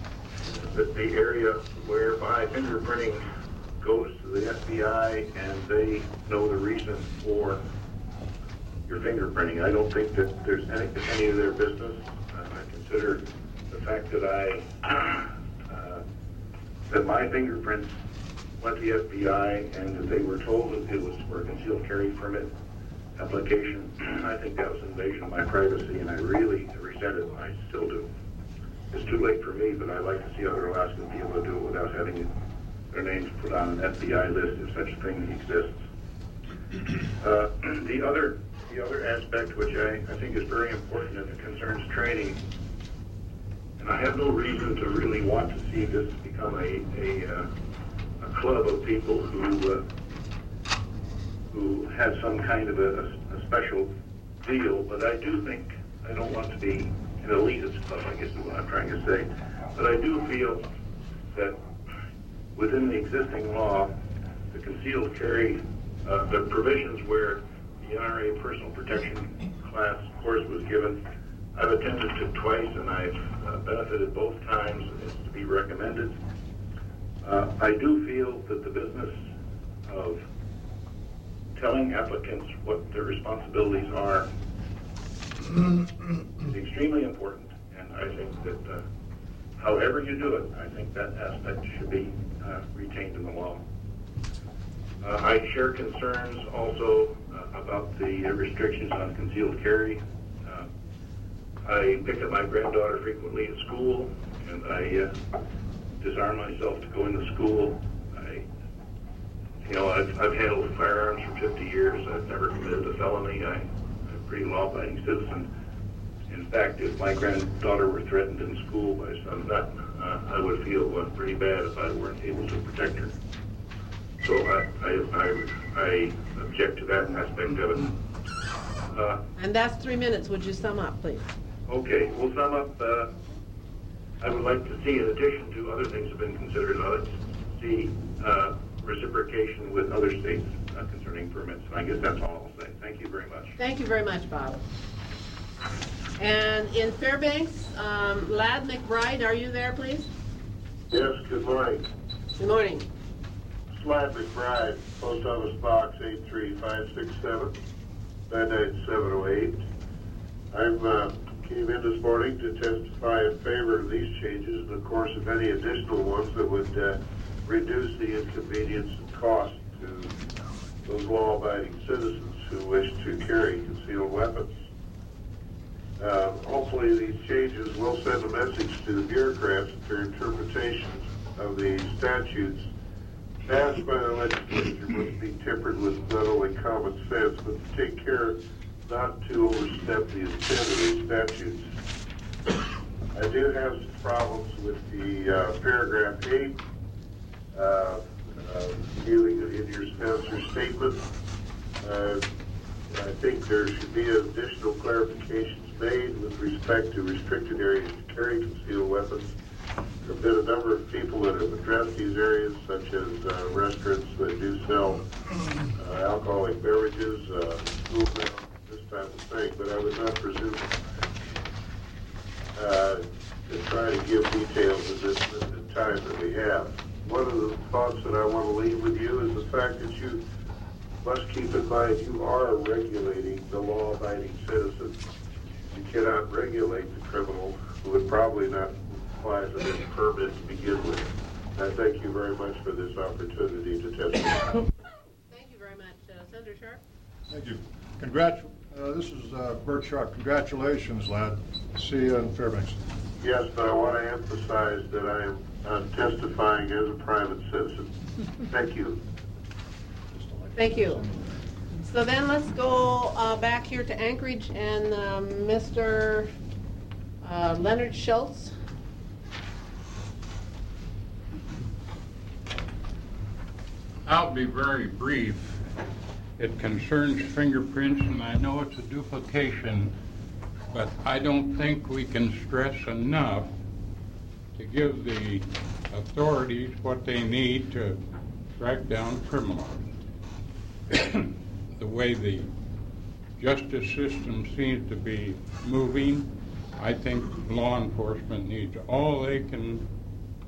the, the area whereby fingerprinting goes to the F B I and they know the reason for your fingerprinting. I don't think that there's any, any of their business. Uh, I consider the fact that I uh, that my fingerprints went to the F B I and that they were told that it was for a concealed carry permit application. I think that was an invasion of my privacy, and I really resent it. I still do. It's too late for me, but I'd like to see other Alaskans be able to do it without having their names put on an F B I list if such a thing exists. Uh, the other the other aspect, which I, I think is very important, and it concerns training, and I have no reason to really want to see this become a a, uh, a club of people who uh, who have some kind of a, a special deal, but I do think I don't want to be an elitist club, I guess is what I'm trying to say, but I do feel that within the existing law, the concealed carry, uh, the provisions where the N R A personal protection class course was given, I've attended it twice and I've uh, benefited both times. It's to be recommended. Uh, I do feel that the business of telling applicants what their responsibilities are is extremely important, and I think that uh, however you do it, I think that aspect should be uh, retained in the law. Uh, I share concerns also uh, about the restrictions on concealed carry. Uh, I pick up my granddaughter frequently at school, and I uh, disarm myself to go into school. I, you know, I've, I've handled firearms for fifty years. I've never committed a felony. I, I'm a pretty law-abiding citizen. In fact, if my granddaughter were threatened in school by some nut, uh, I would feel uh, pretty bad if I weren't able to protect her. So I, I, I, I object to that aspect of it. Uh, And that's three minutes. Would you sum up, please? okay, we'll sum up. Uh, I would like to see, in addition to other things that have been considered, I'd like to see uh, reciprocation with other states uh, concerning permits. And I guess that's all I'll say. Thank you very much. Thank you very much, Bob. And in Fairbanks, um, Lad McBride, are you there, please? Yes, good morning. Good morning. Lad McBride, Post Office Box eight three five six seven, nine nine seven oh eight. I'm uh, came in this morning to testify in favor of these changes and, of course, of any additional ones that would uh, reduce the inconvenience and cost to those law-abiding citizens who wish to carry concealed weapons. Uh, hopefully these changes will send a message to the bureaucrats that their interpretations of the statutes passed by the legislature must be tempered with not only common sense, but to take care not to overstep the intent of these statutes. I do have some problems with the uh, paragraph eight, uh, uh, dealing in your sponsor's statement. Uh, I think there should be additional clarifications made with respect to restricted areas to carry concealed weapons. There have been a number of people that have addressed these areas, such as uh, restaurants that do sell uh, alcoholic beverages, uh, school grounds, this type of thing, but I would not presume uh, to try to give details at this limited time that we have. One of the thoughts that I want to leave with you is the fact that you must keep in mind you are regulating the law-abiding citizen. You cannot regulate the criminal who would probably not apply for this permit to begin with. I thank you very much for this opportunity to testify. Thank you very much. Uh, Senator Sharp? Thank you. Congratu- uh, this is uh, Bert Sharp. Congratulations, lad. See you in Fairbanks. Yes, but I want to emphasize that I am uh, testifying as a private citizen. Thank you. Thank you. So then let's go uh, back here to Anchorage and um, Mister Uh, Leonard Schultz. I'll be very brief. It concerns fingerprints, and I know it's a duplication, but I don't think we can stress enough to give the authorities what they need to track down criminals. The way the justice system seems to be moving, I think law enforcement needs all they can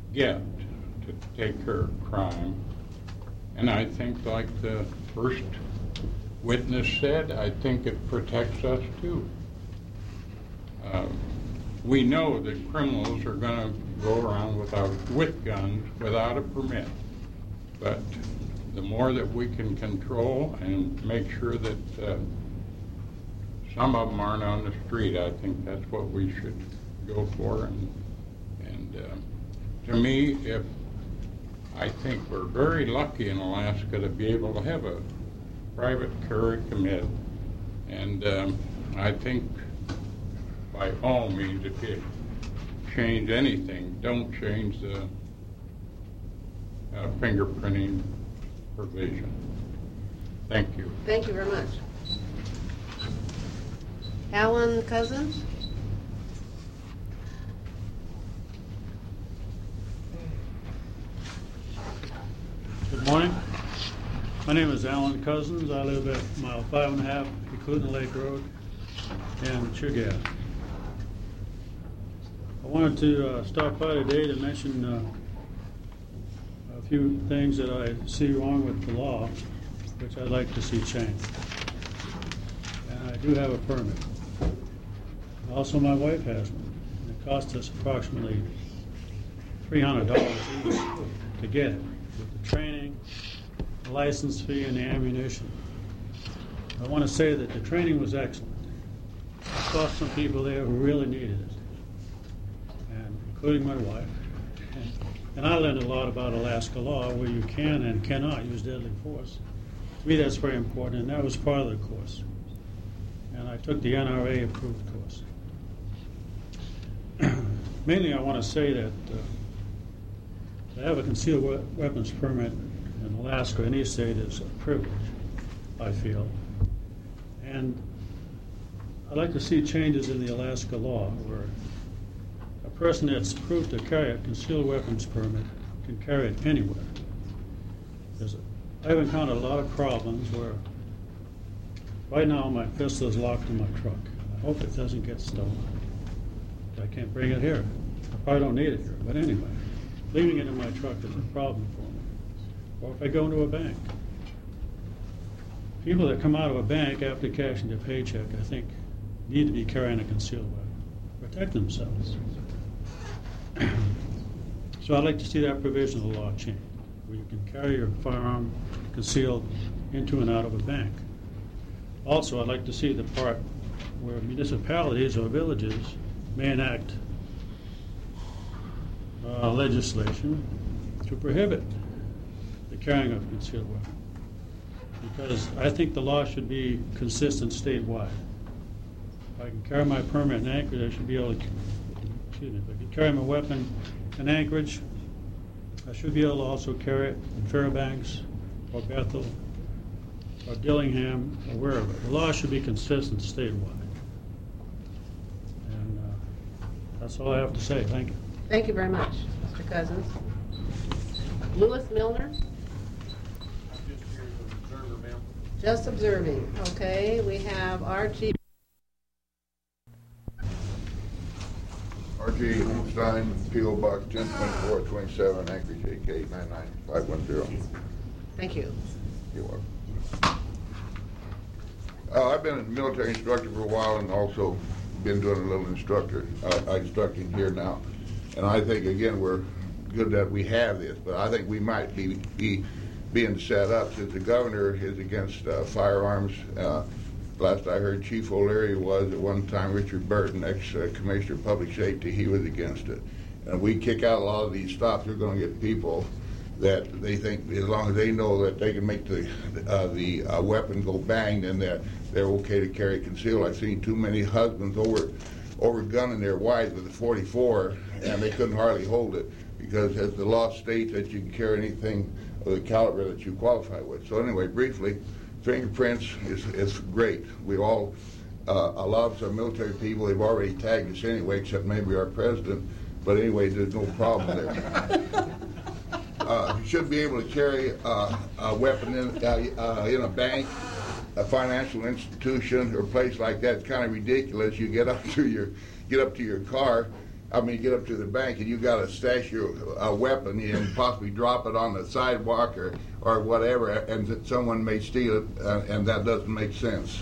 get to take care of crime. And I think, like the first witness said, I think it protects us too. Uh, we know that criminals are going to go around without with guns without a permit, but the more that we can control and make sure that uh, some of them aren't on the street, I think that's what we should go for. And, and uh, to me, if I think we're very lucky in Alaska to be able to have a private carry commit, and um, I think by all means, if you change anything, don't change the uh, fingerprinting provision. Thank you. Thank you very much. Alan Cousins? Good morning. My name is Alan Cousins. I live at mile five and a half, Eklutna Lake Road in Chugach. I wanted to uh, stop by today to mention uh, a few things that I see wrong with the law, which I'd like to see changed. And I do have a permit. Also, my wife has one. And it cost us approximately three hundred dollars each to get it, with the training, the license fee, and the ammunition. I want to say that the training was excellent. I saw some people there who really needed it, including my wife. And, and I learned a lot about Alaska law, where you can and cannot use deadly force. To me, that's very important, and that was part of the course. And I took the N R A-approved course. Mainly, I want to say that uh, to have a concealed we- weapons permit in Alaska, any state, is a privilege, I feel. And I'd like to see changes in the Alaska law, where a person that's approved to carry a concealed weapons permit can carry it anywhere. There's a, I've encountered a lot of problems where right now my pistol is locked in my truck. I hope it doesn't get stolen. I can't bring it here. I probably don't need it here, but anyway, leaving it in my truck is a problem for me. Or if I go into a bank. People that come out of a bank after cashing their paycheck, I think, need to be carrying a concealed weapon. Protect themselves. So I'd like to see that provision of the law changed, where you can carry your firearm concealed into and out of a bank. Also, I'd like to see the part where municipalities or villages may enact uh, legislation to prohibit the carrying of a concealed weapon. Because I think the law should be consistent statewide. If I can carry my permit in Anchorage, I should be able to, excuse me, if I can carry my weapon in Anchorage, I should be able to also carry it in Fairbanks or Bethel or Dillingham or wherever. The law should be consistent statewide. And uh, that's all I have to say. Thank you. Thank you very much, Mister Cousins. Louis Milner? Just observing. Okay, we have Archie. Archie Stein, P O Box ten twenty-four twenty-seven, Anchorage, A K nine nine five one zero. Thank you. You're welcome. Uh, I've been a military instructor for a while and also been doing a little instructor, uh, instructing here now. And I think, again, we're good that we have this, but I think we might be, be being set up since the governor is against uh, firearms. Uh, last I heard, Chief O'Leary was at one time. Richard Burton, ex-commissioner of public safety, he was against it. And if we kick out a lot of these stops, we're going to get people that they think, as long as they know that they can make the uh, the uh, weapon go bang, then they're, they're okay to carry concealed. I've seen too many husbands over over gunning their wives with a forty-four, and they couldn't hardly hold it because as the law states that you can carry anything of the caliber that you qualify with. So anyway, briefly, fingerprints is, is great. We all, uh, a lot of us are military people. They've already tagged us anyway, except maybe our president. But anyway, there's no problem there. Uh, you should be able to carry uh, a weapon in, uh, uh, in a bank, a financial institution, or a place like that. It's kind of ridiculous. You get up to your get up to your car, I mean, get up to the bank and you got to stash your uh, weapon and possibly drop it on the sidewalk or, or whatever, and that someone may steal it, uh, and that doesn't make sense.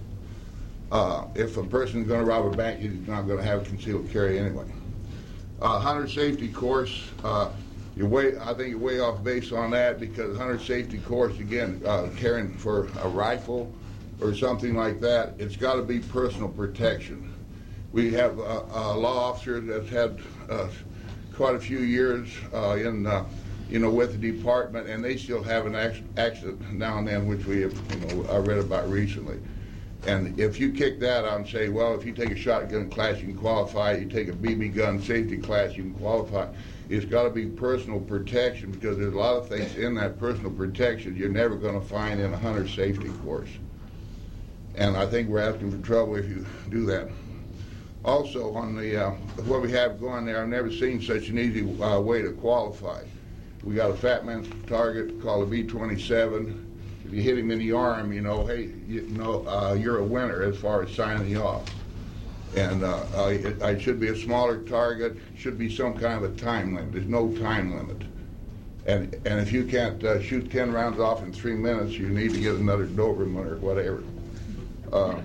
Uh, if a person's going to rob a bank, he's not going to have concealed carry anyway. Uh, hunter safety course, uh, you're way, I think you're way off base on that, because hunter safety course, again, uh, carrying for a rifle or something like that, it's got to be personal protection. We have a, a law officer that's had uh, quite a few years uh, in, uh, you know, with the department, and they still have an accident now and then, which we have, you know, I read about recently. And if you kick that out and say, well, if you take a shotgun class, you can qualify. You take a B B gun safety class, you can qualify. It's got to be personal protection, because there's a lot of things in that personal protection you're never going to find in a hunter safety course. And I think we're asking for trouble if you do that. Also, on the uh, what we have going there, I've never seen such an easy uh, way to qualify. We got a fat man's target called a B twenty-seven. If you hit him in the arm, you know, hey, you know, uh, you're a winner as far as signing off. And uh, uh, it, it should be a smaller target. Should be some kind of a time limit. There's no time limit. And and if you can't uh, shoot ten rounds off in three minutes, you need to get another Doberman or whatever. Uh,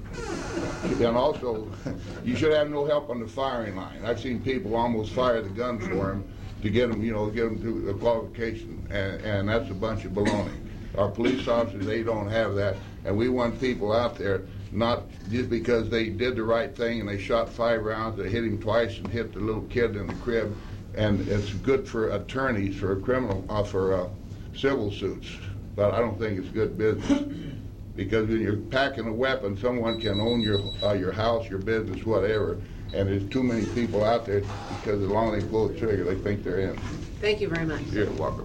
and also, you should have no help on the firing line. I've seen people almost fire the gun for him to get them, you know, get them to the qualification, and, and that's a bunch of baloney. Our police officers, they don't have that, and we want people out there, not just because they did the right thing and they shot five rounds, they hit him twice and hit the little kid in the crib, and it's good for attorneys for a criminal, uh, for uh, civil suits, but I don't think it's good business. Because when you're packing a weapon, someone can own your uh, your house, your business, whatever, and there's too many people out there, because as long as they pull the trigger, they think they're in. Thank you very much. You're welcome.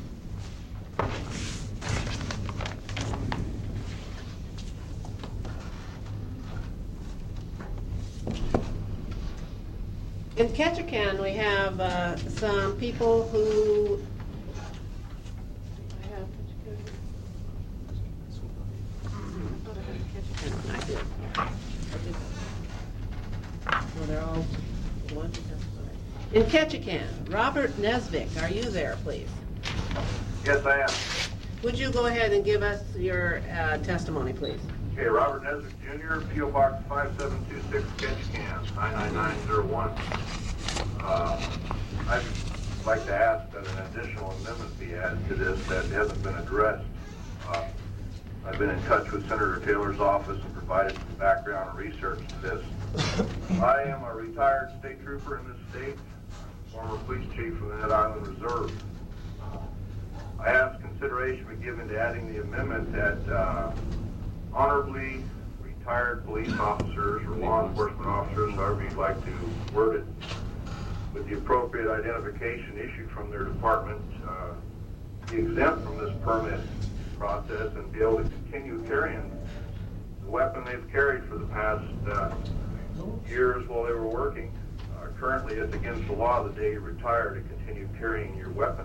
In Ketchikan, we have uh, some people who Well, they're all one. In Ketchikan, Robert Nesvik, are you there, please? Yes, I am. Would you go ahead and give us your uh, testimony, please? Okay, Robert Nesvik Junior, P O Box five seven two six, Ketchikan, nine nine nine zero one. Uh, I'd like to ask that an additional amendment be added to this that hasn't been addressed. Uh, I've been in touch with Senator Taylor's office and provided some background and research to this. I am a retired state trooper in this state, former police chief of the Head Island Reserve. I ask consideration be given to adding the amendment that uh, honorably retired police officers or law enforcement officers, however you'd like to word it, with the appropriate identification issued from their department, uh, be exempt from this permit process and be able to continue carrying the weapon they've carried for the past uh, years while they were working. Uh, currently, it's against the law the day you retire to continue carrying your weapon.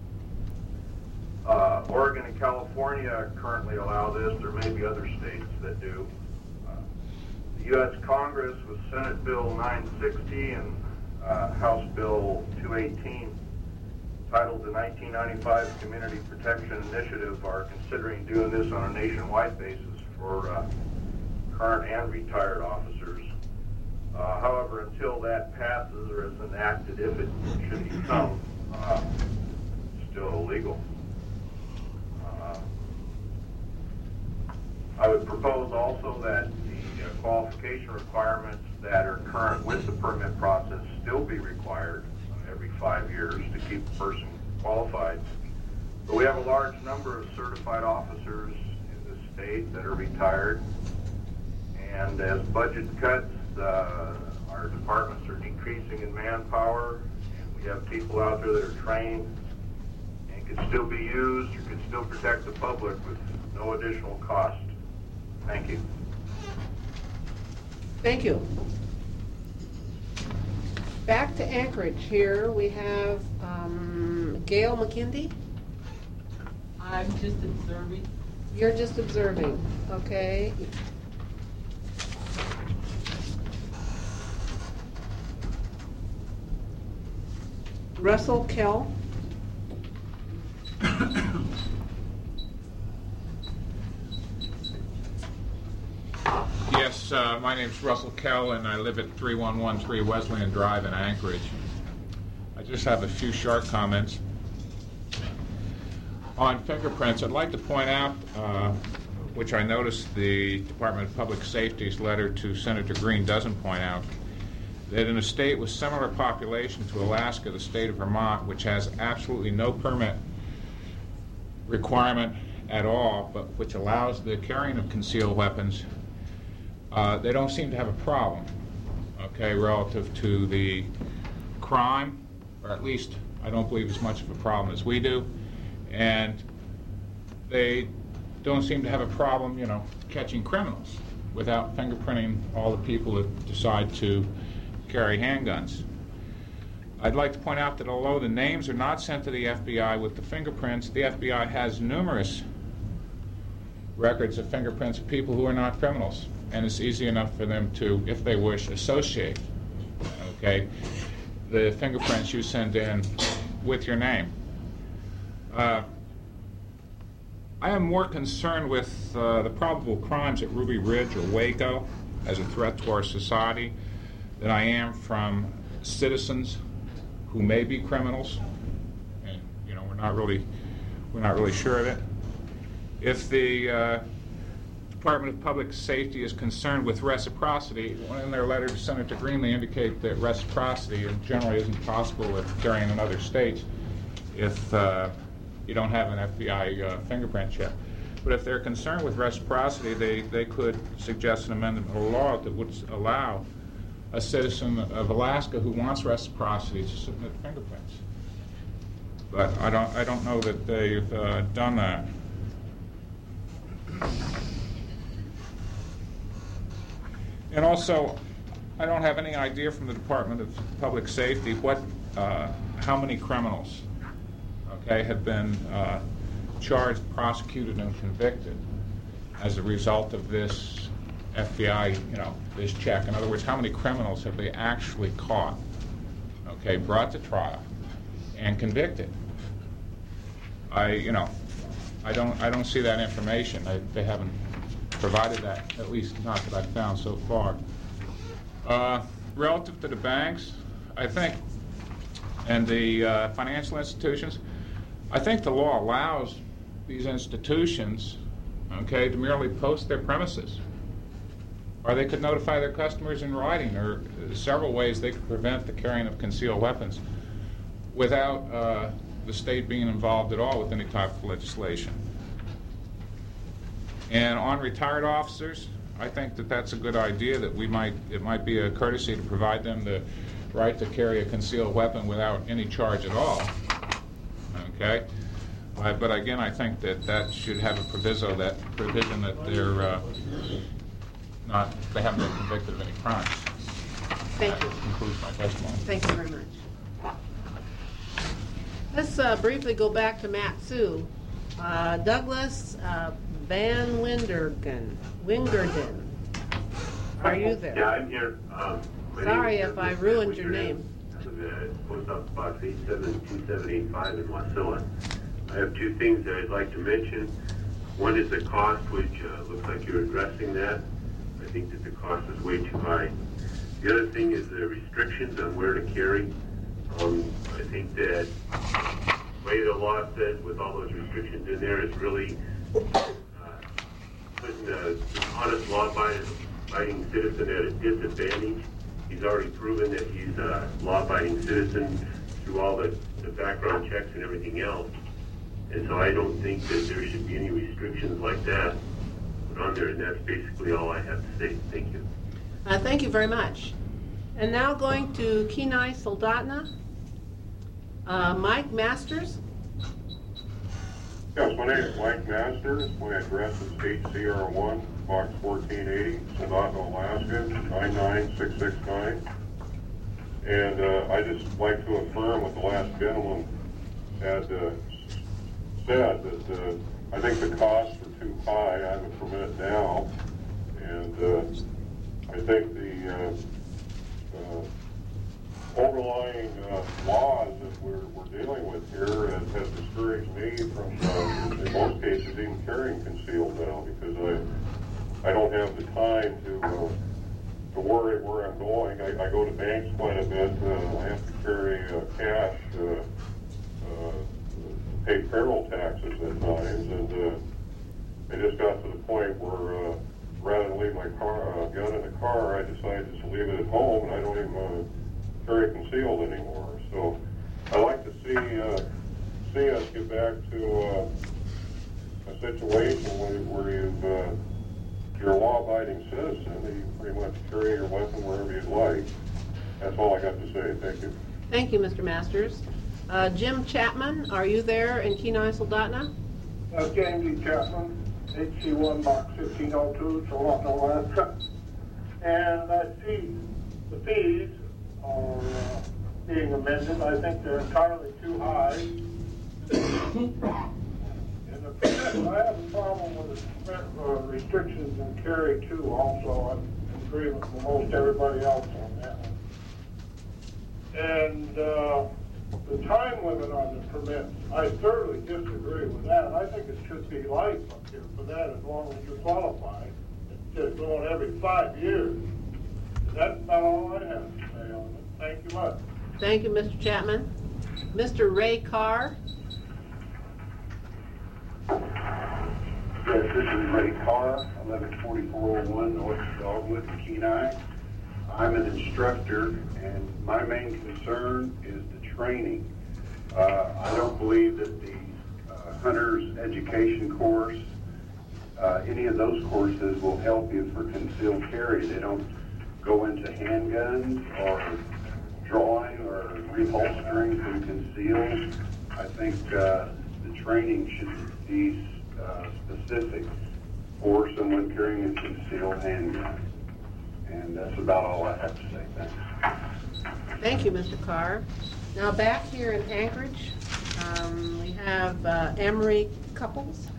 Uh, Oregon and California currently allow this. There may be other states that do. Uh, the U S Congress with Senate Bill nine sixty and uh, House Bill two eighteen, titled the nineteen ninety-five Community Protection Initiative, are considering doing this on a nationwide basis for uh, current and retired officers. Uh, however, until that passes or is enacted, if it should become uh, still illegal. Uh, I would propose also that the uh, qualification requirements that are current with the permit process still be required every five years to keep a person qualified. But we have a large number of certified officers in the state that are retired, and as budget cuts, uh, our departments are decreasing in manpower, and we have people out there that are trained and can still be used or can still protect the public with no additional cost. Thank you. Thank you. Back to Anchorage here, we have um, Gail McKindy. I'm just observing. You're just observing, okay. Russell Kell. Yes, uh, my name's Russell Kell, and I live at three one one three Wesleyan Drive in Anchorage. I just have a few short comments. On fingerprints, I'd like to point out, uh, which I noticed the Department of Public Safety's letter to Senator Green doesn't point out, that in a state with similar population to Alaska, the state of Vermont, which has absolutely no permit requirement at all, but which allows the carrying of concealed weapons, uh, they don't seem to have a problem, okay, relative to the crime, or at least I don't believe as much of a problem as we do, and they don't seem to have a problem, you know, catching criminals without fingerprinting all the people that decide to carry handguns. I'd like to point out that although the names are not sent to the F B I with the fingerprints, the F B I has numerous records of fingerprints of people who are not criminals, and it's easy enough for them to, if they wish, associate, okay, the fingerprints you send in with your name. Uh, I am more concerned with uh, the probable crimes at Ruby Ridge or Waco as a threat to our society than I am from citizens who may be criminals, and you know we're not really we're not really sure of it. If the uh, Department of Public Safety is concerned with reciprocity, in their letter to Senator Green, they indicate that reciprocity generally isn't possible with carrying in other states if uh, you don't have an F B I uh, fingerprint check. But if they're concerned with reciprocity, they, they could suggest an amendment of the law that would allow a citizen of Alaska who wants reciprocity to submit fingerprints. But I don't, I don't know that they've uh, done that. And also, I don't have any idea from the Department of Public Safety what, uh, how many criminals, okay, have been uh, charged, prosecuted, and convicted as a result of this F B I, you know, this check. In other words, how many criminals have they actually caught, okay, brought to trial, and convicted? I, you know, I don't, I don't see that information. I, they haven't provided that, at least not that I've found so far. Uh, relative to the banks, I think, and the uh, financial institutions, I think the law allows these institutions, okay, to merely post their premises. Or they could notify their customers in writing, or several ways they could prevent the carrying of concealed weapons without uh, the state being involved at all with any type of legislation. And on retired officers, I think that that's a good idea, that we might, it might be a courtesy to provide them the right to carry a concealed weapon without any charge at all. Okay? Uh, but again, I think that that should have a proviso, that provision that they're uh, not, they haven't been convicted of any crimes. Thank you. That concludes my testimony. Thank you very much. Let's uh, briefly go back to Matt Sue. Uh, Douglas uh, Van Windergen. Wingerden. Are you there? Yeah, I'm here. Um, my Sorry name is if I Douglas ruined Wingerden. your name. I live at Post Office Box eight seven two seven eight five in Wasilla. I have two things that I'd like to mention. One is the cost, which uh, looks like you're addressing that. I think that the cost is way too high. The other thing is the restrictions on where to carry. Um, I think that the way the law says, with all those restrictions in there, is really uh, putting an honest law-abiding citizen at a disadvantage. He's already proven that he's a law-abiding citizen through all the, the background checks and everything else. And so I don't think that there should be any restrictions like that put on there, and that's basically all I have to say. Thank you. Uh, thank you very much. And now going to Kenai Soldotna. Uh, Mike Masters. Yes, my name is Mike Masters. My address is H C R one, Box fourteen eighty, Soldotna, Alaska, nine nine six six nine. And uh, I just like to affirm what the last gentleman had uh, said, that uh, I think the costs are too high. I have a permit now, and uh, I think the uh, uh, overlying uh, laws that we're, we're dealing with here has, has discouraged me from, uh, in most cases, even carrying concealed now, because I I don't have the time to uh, to worry where I'm going. I, I go to banks quite a bit. Uh, I have to carry uh, cash, uh, uh, pay payroll taxes at times, and uh, I just got to the point where uh, rather than leave my car uh, gun in the car, I decided just to leave it at home, and I don't even uh, carry concealed anymore. So I like to see uh, see us get back to uh, a situation where, where you've uh, you're a law-abiding citizen, and you pretty much carry your weapon wherever you'd like. That's all I got to say. Thank you. Thank you, Mister Masters. Uh, Jim Chapman, are you there in Kenai Soldotna? Uh, James E. Chapman, H C one box fifteen oh two, Soldotna, Alaska. And I see the fees are uh, being amended. I think they're entirely too high. And the permit, I have a problem with the permit uh, restrictions and carry too also. I'm in agreement with most everybody else on that one. And uh, the time limit on the permits, I thoroughly disagree with that. I think it should be life up here for that as long as you're qualified. It's just going every five years. That's about all I have to say on it. Thank you much. Thank you, Mister Chapman. Mister Ray Carr. Yes, this is Ray Carr, eleven forty-four oh one North Dogwood, Kenai. I'm an instructor, and my main concern is the training. Uh, I don't believe that the uh, hunter's education course, uh, any of those courses will help you for concealed carry. They don't go into handguns or drawing or reholstering from concealed. I think uh, the training should be uh, specific for someone carrying a concealed handgun. And that's about all I have to say. Thanks. Thank you, Mister Carr. Now back here in Anchorage, um, we have uh, Emery Couples.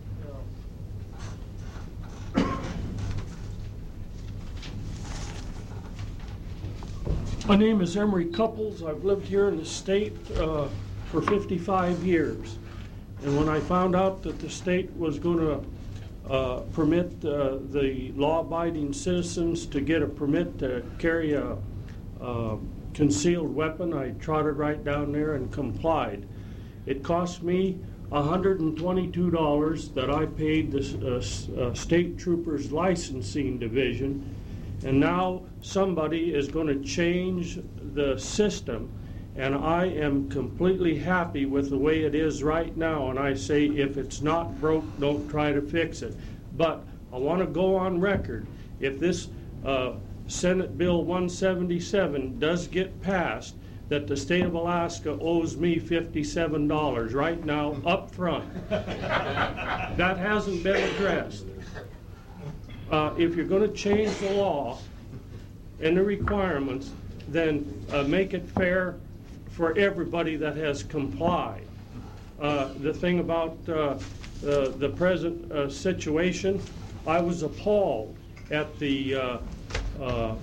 My name is Emery Couples. I've lived here in the state uh, for fifty-five years. And when I found out that the state was going to uh, permit uh, the law-abiding citizens to get a permit to carry a, a concealed weapon, I trotted right down there and complied. It cost me one hundred twenty-two dollars that I paid the uh, uh, State Troopers Licensing Division. And now somebody is going to change the system, and I am completely happy with the way it is right now. And I say, if it's not broke, don't try to fix it. But I want to go on record. If this uh, Senate Bill one seventy-seven does get passed, that the state of Alaska owes me fifty-seven dollars right now up front. That hasn't been addressed. Uh, if you're going to change the law and the requirements, then uh, make it fair for everybody that has complied. Uh, the thing about uh, uh, the present uh, situation, I was appalled at the uh, uh,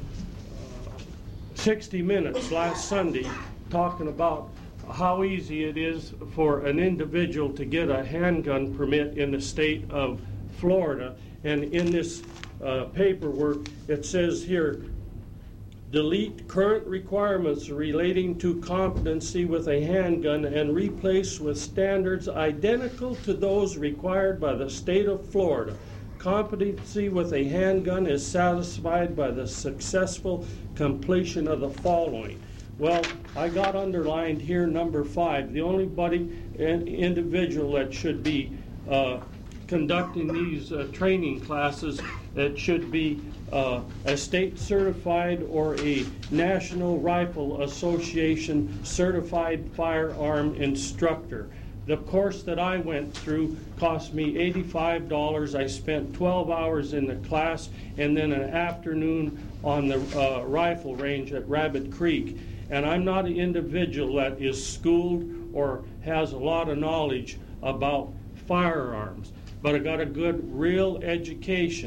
sixty minutes last Sunday talking about how easy it is for an individual to get a handgun permit in the state of Florida. And in this uh, paperwork, it says here, delete current requirements relating to competency with a handgun and replace with standards identical to those required by the state of Florida. Competency with a handgun is satisfied by the successful completion of the following. Well, I got underlined here number five. The only body, an individual that should be uh, conducting these uh, training classes, that should be uh, a state certified or a National Rifle Association certified firearm instructor. The course that I went through cost me eighty-five dollars. I spent twelve hours in the class and then an afternoon on the uh, rifle range at Rabbit Creek. And I'm not an individual that is schooled or has a lot of knowledge about firearms, but I got a good real education.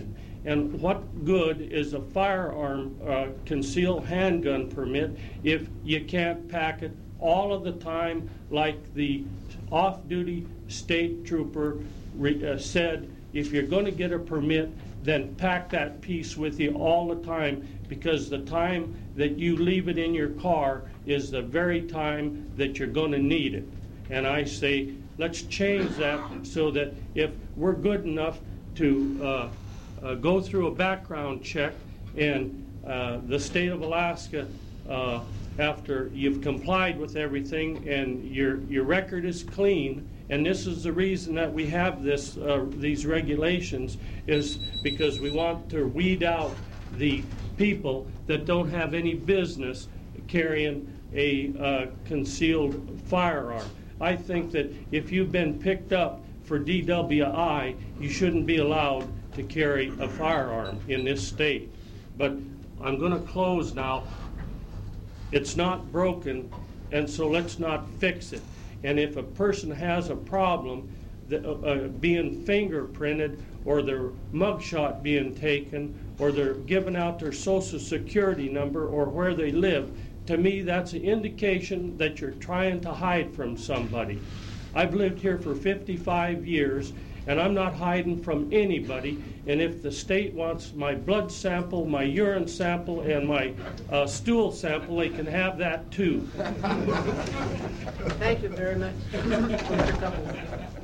And what good is a firearm uh, concealed handgun permit if you can't pack it all of the time, like the off-duty state trooper re- uh, said, if you're going to get a permit, then pack that piece with you all the time, because the time that you leave it in your car is the very time that you're going to need it. And I say, let's change that so that if we're good enough to uh, uh, go through a background check, and uh, the state of Alaska, uh, after you've complied with everything and your your record is clean, and this is the reason that we have this uh, these regulations, is because we want to weed out the people that don't have any business carrying a uh, concealed firearm. I think that if you've been picked up for D W I, you shouldn't be allowed to carry a firearm in this state. But I'm going to close now. It's not broken, and so let's not fix it. And if a person has a problem, the, uh, uh, being fingerprinted, or their mugshot being taken, or they're giving out their social security number or where they live, to me that's an indication that you're trying to hide from somebody. I've lived here for fifty-five years, and I'm not hiding from anybody. And if the state wants my blood sample, my urine sample, and my uh, stool sample, they can have that too. Thank you very much, Mister Couples.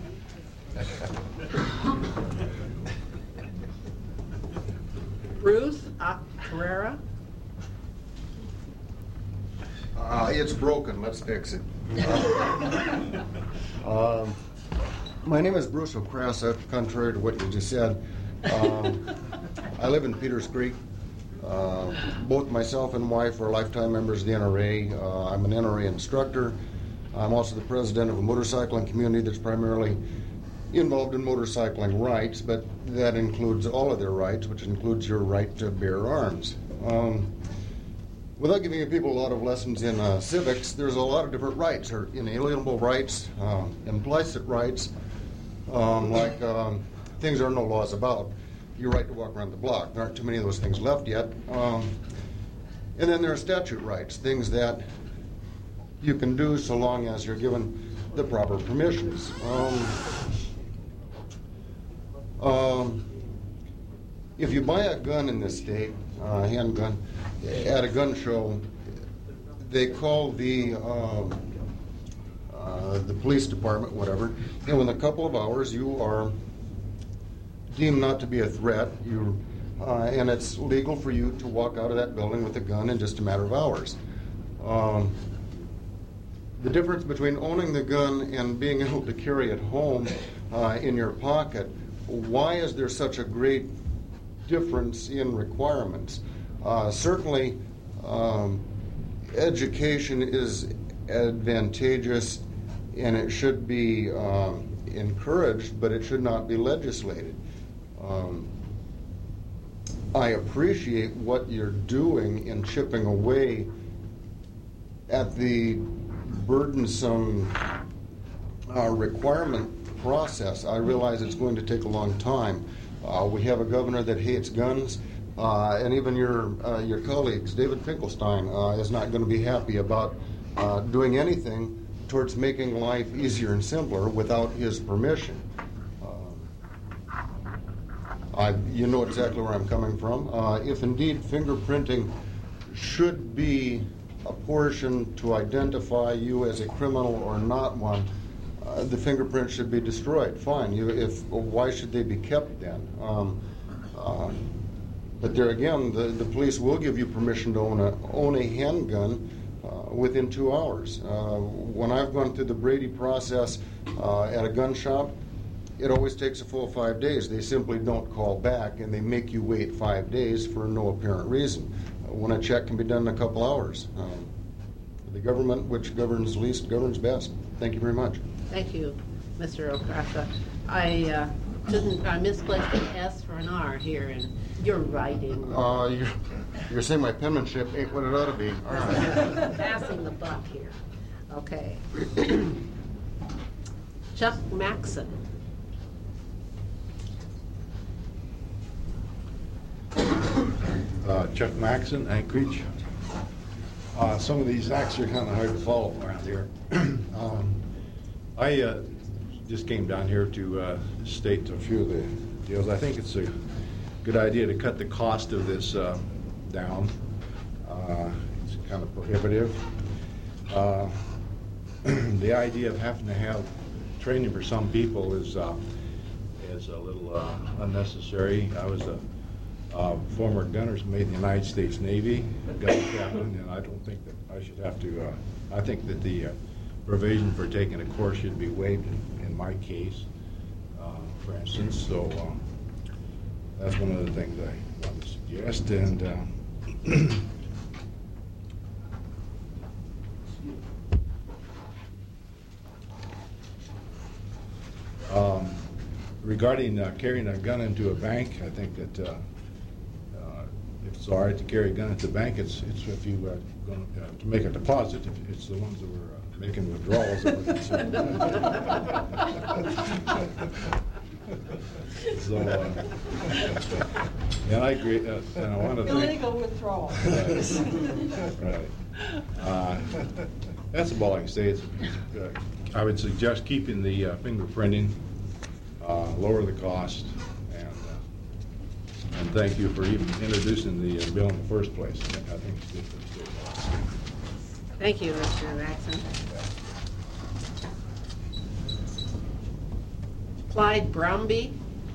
Bruce uh, Carrera. Uh, it's broken. Let's fix it. um, my name is Bruce Okrasa, contrary to what you just said. Um, I live in Peters Creek. Uh, both myself and wife are lifetime members of the N R A. Uh, I'm an N R A instructor. I'm also the president of a motorcycling community that's primarily involved in motorcycling rights, but that includes all of their rights, which includes your right to bear arms. Um, Without giving people a lot of lessons in uh, civics, there's a lot of different rights, or inalienable rights, uh, implicit rights, um, like um, things there are no laws about. Your right to walk around the block. There aren't too many of those things left yet. Um, and then there are statute rights, things that you can do so long as you're given the proper permissions. Um, um, if you buy a gun in this state, a handgun, at a gun show, they call the uh, uh, the police department, whatever, and within a couple of hours you are deemed not to be a threat. You uh, and it's legal for you to walk out of that building with a gun in just a matter of hours. Um, the difference between owning the gun and being able to carry it home uh, in your pocket, why is there such a great difference in requirements? Uh, certainly, um, education is advantageous and it should be um, encouraged, but it should not be legislated. Um, I appreciate what you're doing in chipping away at the burdensome uh, requirement process. I realize it's going to take a long time. Uh, we have a governor that hates guns. Uh, and even your uh, your colleagues, David Finkelstein, uh, is not going to be happy about uh, doing anything towards making life easier and simpler without his permission. Uh, I, you know exactly where I'm coming from. Uh, if indeed fingerprinting should be a portion to identify you as a criminal or not one, uh, the fingerprint should be destroyed. Fine. You, if why should they be kept then? Um, uh, But there again, the, the police will give you permission to own a, own a handgun uh, within two hours. Uh, when I've gone through the Brady process uh, at a gun shop, it always takes a full five days. They simply don't call back, and they make you wait five days for no apparent reason, uh, when a check can be done in a couple hours. Um, the government, which governs least, governs best. Thank you very much. Thank you, Mister Okrasa. I uh, didn't, I misplaced an S for an R here in your writing. Uh, you're, you're saying my penmanship ain't what it ought to be. All right. Passing the buck here. Okay. Chuck Maxon. Uh, Chuck Maxon, Anchorage. Uh, some of these acts are kind of hard to follow around here. um, I uh, just came down here to uh, state a few of the deals. I think it's a good idea to cut the cost of this uh, down. Uh, it's kind of prohibitive. Uh, the idea of having to have training for some people is uh, is a little uh, unnecessary. I was a uh, former gunner's mate in the United States Navy, gun captain, and I don't think that I should have to. Uh, I think that the uh, provision for taking a course should be waived in, in my case, uh, for instance. So uh, that's one of the things I want to suggest. And uh, Um, regarding uh, carrying a gun into a bank, I think that uh, uh, if it's all right to carry a gun at the bank, it's, it's if you uh, going uh, to make a deposit, if it's the ones that were uh, making withdrawals that were concerned. So, uh, and I agree, uh, and I want to thank... Illegal withdrawal. Right. Right. Uh, that's about all I can say. It's, it's, uh, I would suggest keeping the uh, fingerprinting, uh, lower the cost, and uh, and thank you for even introducing the uh, bill in the first place. I think it's good for the state. Thank you, Mister Maxon. Clyde Bromby.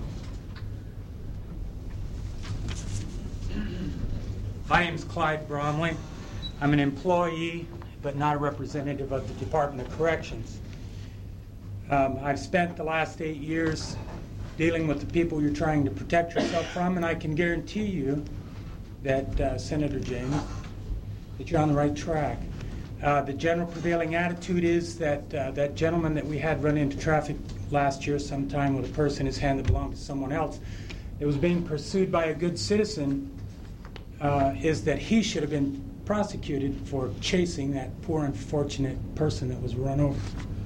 My name's Clyde Bromley. I'm an employee, but not a representative of the Department of Corrections. Um, I've spent the last eight years dealing with the people you're trying to protect yourself from, and I can guarantee you that, uh, Senator James, that you're on the right track. Uh, the general prevailing attitude is that uh, that gentleman that we had run into traffic last year sometime with a purse in his hand that belonged to someone else, that was being pursued by a good citizen, uh, is that he should have been prosecuted for chasing that poor unfortunate person that was run over.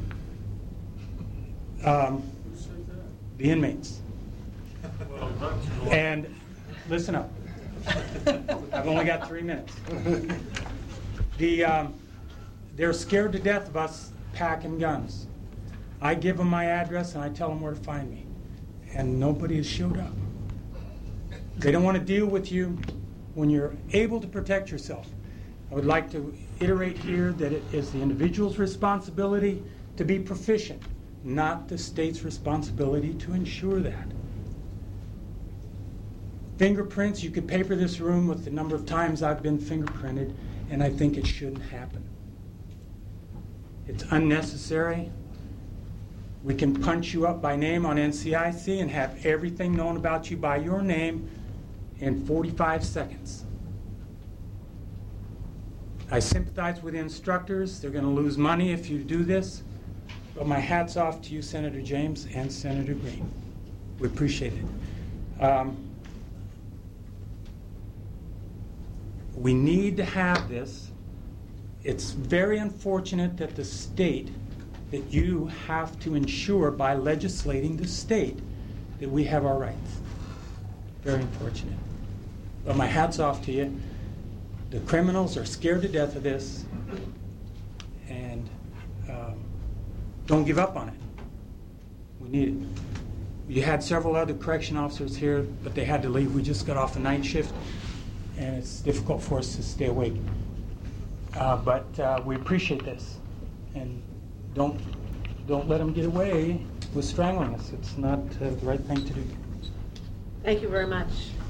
Um, the inmates. And listen up. I've only got three minutes. The um, they're scared to death of us packing guns. I give them my address and I tell them where to find me, and nobody has showed up. They don't want to deal with you when you're able to protect yourself. I would like to iterate here that it is the individual's responsibility to be proficient, not the state's responsibility to ensure that. Fingerprints, you could paper this room with the number of times I've been fingerprinted, and I think it shouldn't happen. It's unnecessary. We can punch you up by name on N C I C and have everything known about you by your name in forty-five seconds. I sympathize with instructors. They're going to lose money if you do this. But my hat's off to you, Senator James and Senator Green. We appreciate it. Um, we need to have this. It's very unfortunate that the state, that you have to ensure by legislating the state that we have our rights. Very unfortunate. But my hat's off to you. The criminals are scared to death of this, and um, don't give up on it. We need it. You had several other correction officers here, but they had to leave. We just got off the night shift, and it's difficult for us to stay awake. Uh, but uh, we appreciate this, and don't don't let them get away with strangling us. It's not uh, the right thing to do. Thank you very much.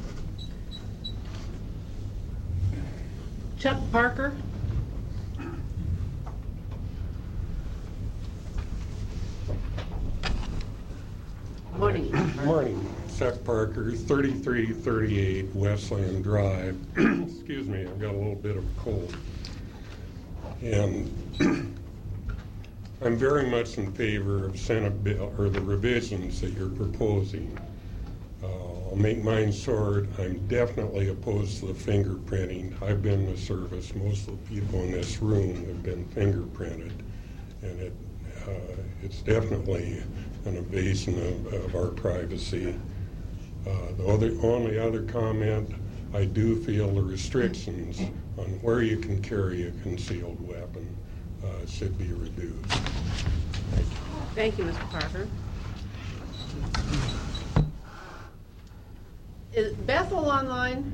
Chuck Parker. Morning. Morning. Chuck Parker, thirty-three thirty-eight Westland Drive. Excuse me, I've got a little bit of a cold. And I'm very much in favor of Senate bill, or the revisions that you're proposing. Uh, I'll make mine short. I'm definitely opposed to the fingerprinting. I've been in the service. Most of the people in this room have been fingerprinted, and it uh, it's definitely an invasion of, of our privacy. Uh, the other, only other comment, I do feel the restrictions on where you can carry a concealed weapon uh, should be reduced. Thank you, Mister Parker. Is Bethel online?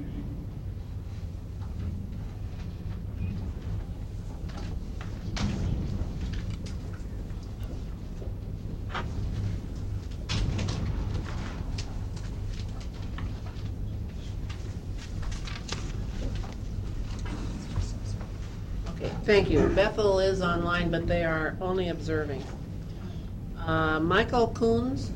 Okay, thank you. Bethel is online, but they are only observing. Uh, Michael Coons.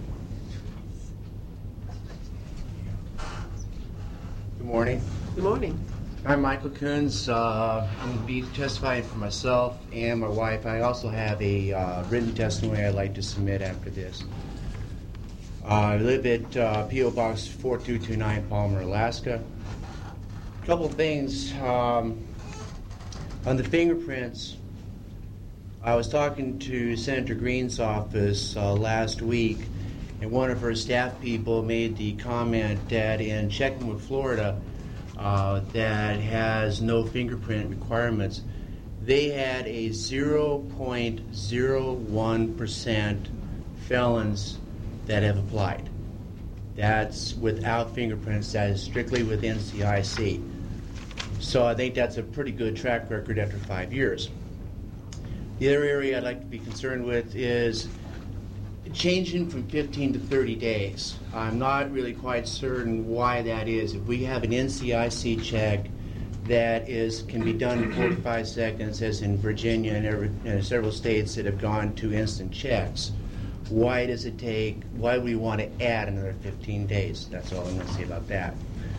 Good morning. Good morning. I'm Michael Coons. Uh, I'm going to be testifying for myself and my wife. I also have a uh, written testimony I'd like to submit after this. Uh, I live at uh, P O Box four two two nine, Palmer, Alaska. A couple of things. Um, on the fingerprints, I was talking to Senator Green's office uh, last week, and one of her staff people made the comment that in Checkwood, Florida, uh, that has no fingerprint requirements, they had a zero point zero one percent felons that have applied. That's without fingerprints. That is strictly with N C I C. So I think that's a pretty good track record after five years. The other area I'd like to be concerned with is changing from fifteen to thirty days. I'm not really quite certain why that is. If we have an N C I C check that is can be done in forty-five seconds, as in Virginia and, every, and several states that have gone to instant checks, why does it take, why do we want to add another fifteen days? That's all I'm going to say about that.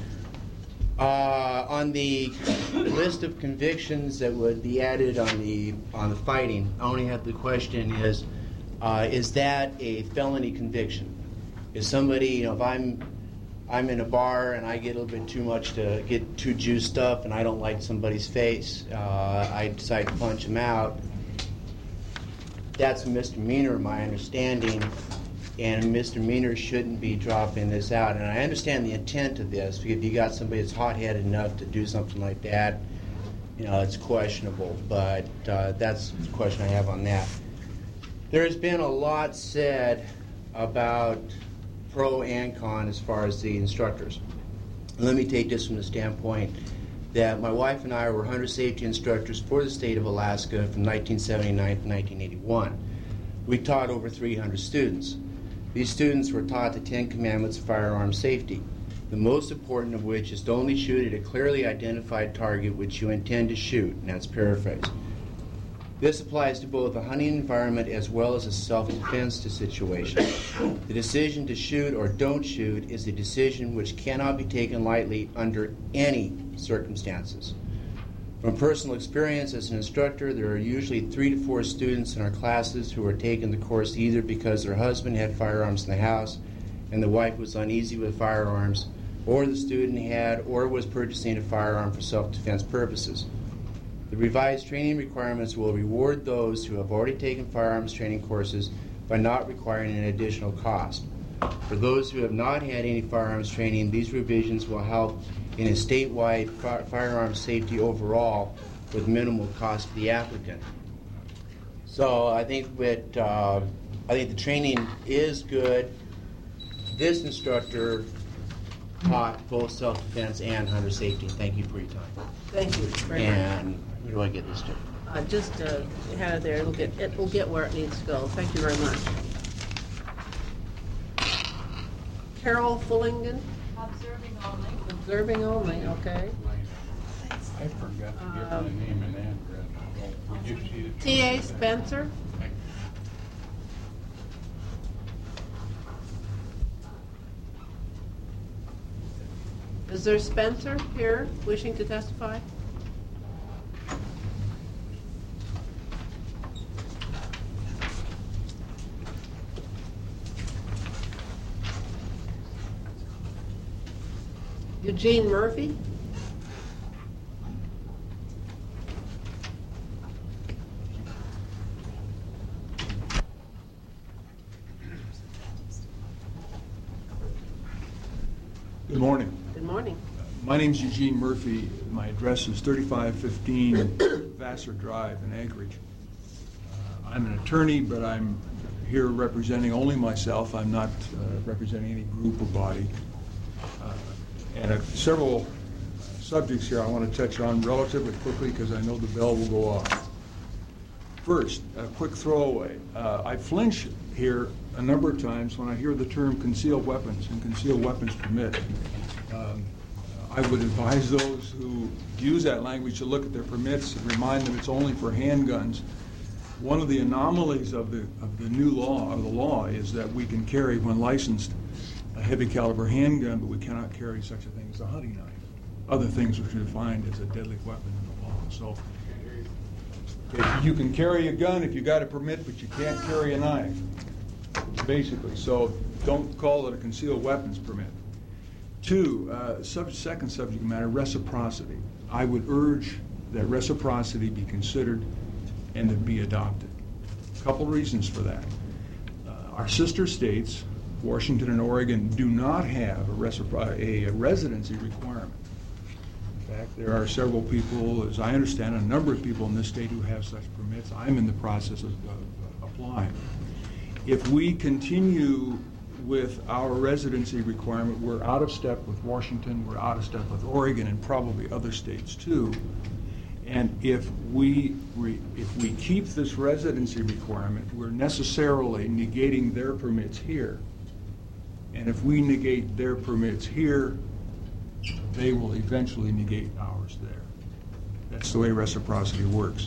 Uh, on the list of convictions that would be added on the on the fighting, I only have the question is, uh, is that a felony conviction? Is somebody, you know, if I'm I'm in a bar and I get a little bit too much to get too juiced up and I don't like somebody's face, uh, I decide to punch him out. That's a misdemeanor, my understanding. And misdemeanor shouldn't be dropping this out. And I understand the intent of this, because if you got somebody that's hot-headed enough to do something like that, you know, it's questionable. But uh, that's the question I have on that. There's been a lot said about pro and con as far as the instructors. Let me take this from the standpoint that my wife and I were hunter safety instructors for the state of Alaska from nineteen seventy-nine to nineteen eighty-one. We taught over three hundred students. These students were taught the Ten Commandments of firearm safety, the most important of which is to only shoot at a clearly identified target which you intend to shoot, and that's paraphrased. This applies to both a hunting environment as well as a self-defense situation. The decision to shoot or don't shoot is a decision which cannot be taken lightly under any circumstances. From personal experience as an instructor, there are usually three to four students in our classes who are taking the course either because their husband had firearms in the house and the wife was uneasy with firearms, or the student had or was purchasing a firearm for self-defense purposes. The revised training requirements will reward those who have already taken firearms training courses by not requiring an additional cost. For those who have not had any firearms training, these revisions will help in a statewide fi- firearms safety overall with minimal cost to the applicant. So I think that uh, I think the training is good. This instructor taught both self-defense and hunter safety. Thank you for your time. Thank you very much. And where do I get this to? Uh, just uh, have it there. It'll get it will get where it needs to go. Thank you very much. Carol Fullingen. Observing only. Observing only. Okay. I forgot to give Um, my name and address. So would you see it? T A Spencer. Is there Spencer here wishing to testify? Eugene Murphy? Good morning. Good morning. My name's Eugene Murphy. My address is thirty-five fifteen Vassar Drive in Anchorage. Uh, I'm an attorney, but I'm here representing only myself. I'm not uh, representing any group or body. Uh, and uh, several subjects here I want to touch on relatively quickly because I know the bell will go off. First, a quick throwaway. Uh, I flinch here a number of times when I hear the term concealed weapons and concealed weapons permit. Um, I would advise those who use that language to look at their permits and remind them it's only for handguns. One of the anomalies of the of the new law, of the law, is that we can carry, when licensed, a heavy caliber handgun, but we cannot carry such a thing as a hunting knife. Other things which are defined as a deadly weapon in the law. So if you can carry a gun if you got a permit, but you can't carry a knife, basically. So don't call it a concealed weapons permit. Two, uh, sub second subject matter, reciprocity. I would urge that reciprocity be considered and that be adopted. A couple reasons for that. Uh, our sister states, Washington and Oregon, do not have a, recipro a, a residency requirement. In fact, there are several people, as I understand, a number of people in this state who have such permits. I'm in the process of, of, of applying. If we continue with our residency requirement, we're out of step with Washington, we're out of step with Oregon, and probably other states too. And if we re, if we keep this residency requirement, we're necessarily negating their permits here. And if we negate their permits here, they will eventually negate ours there. That's the way reciprocity works.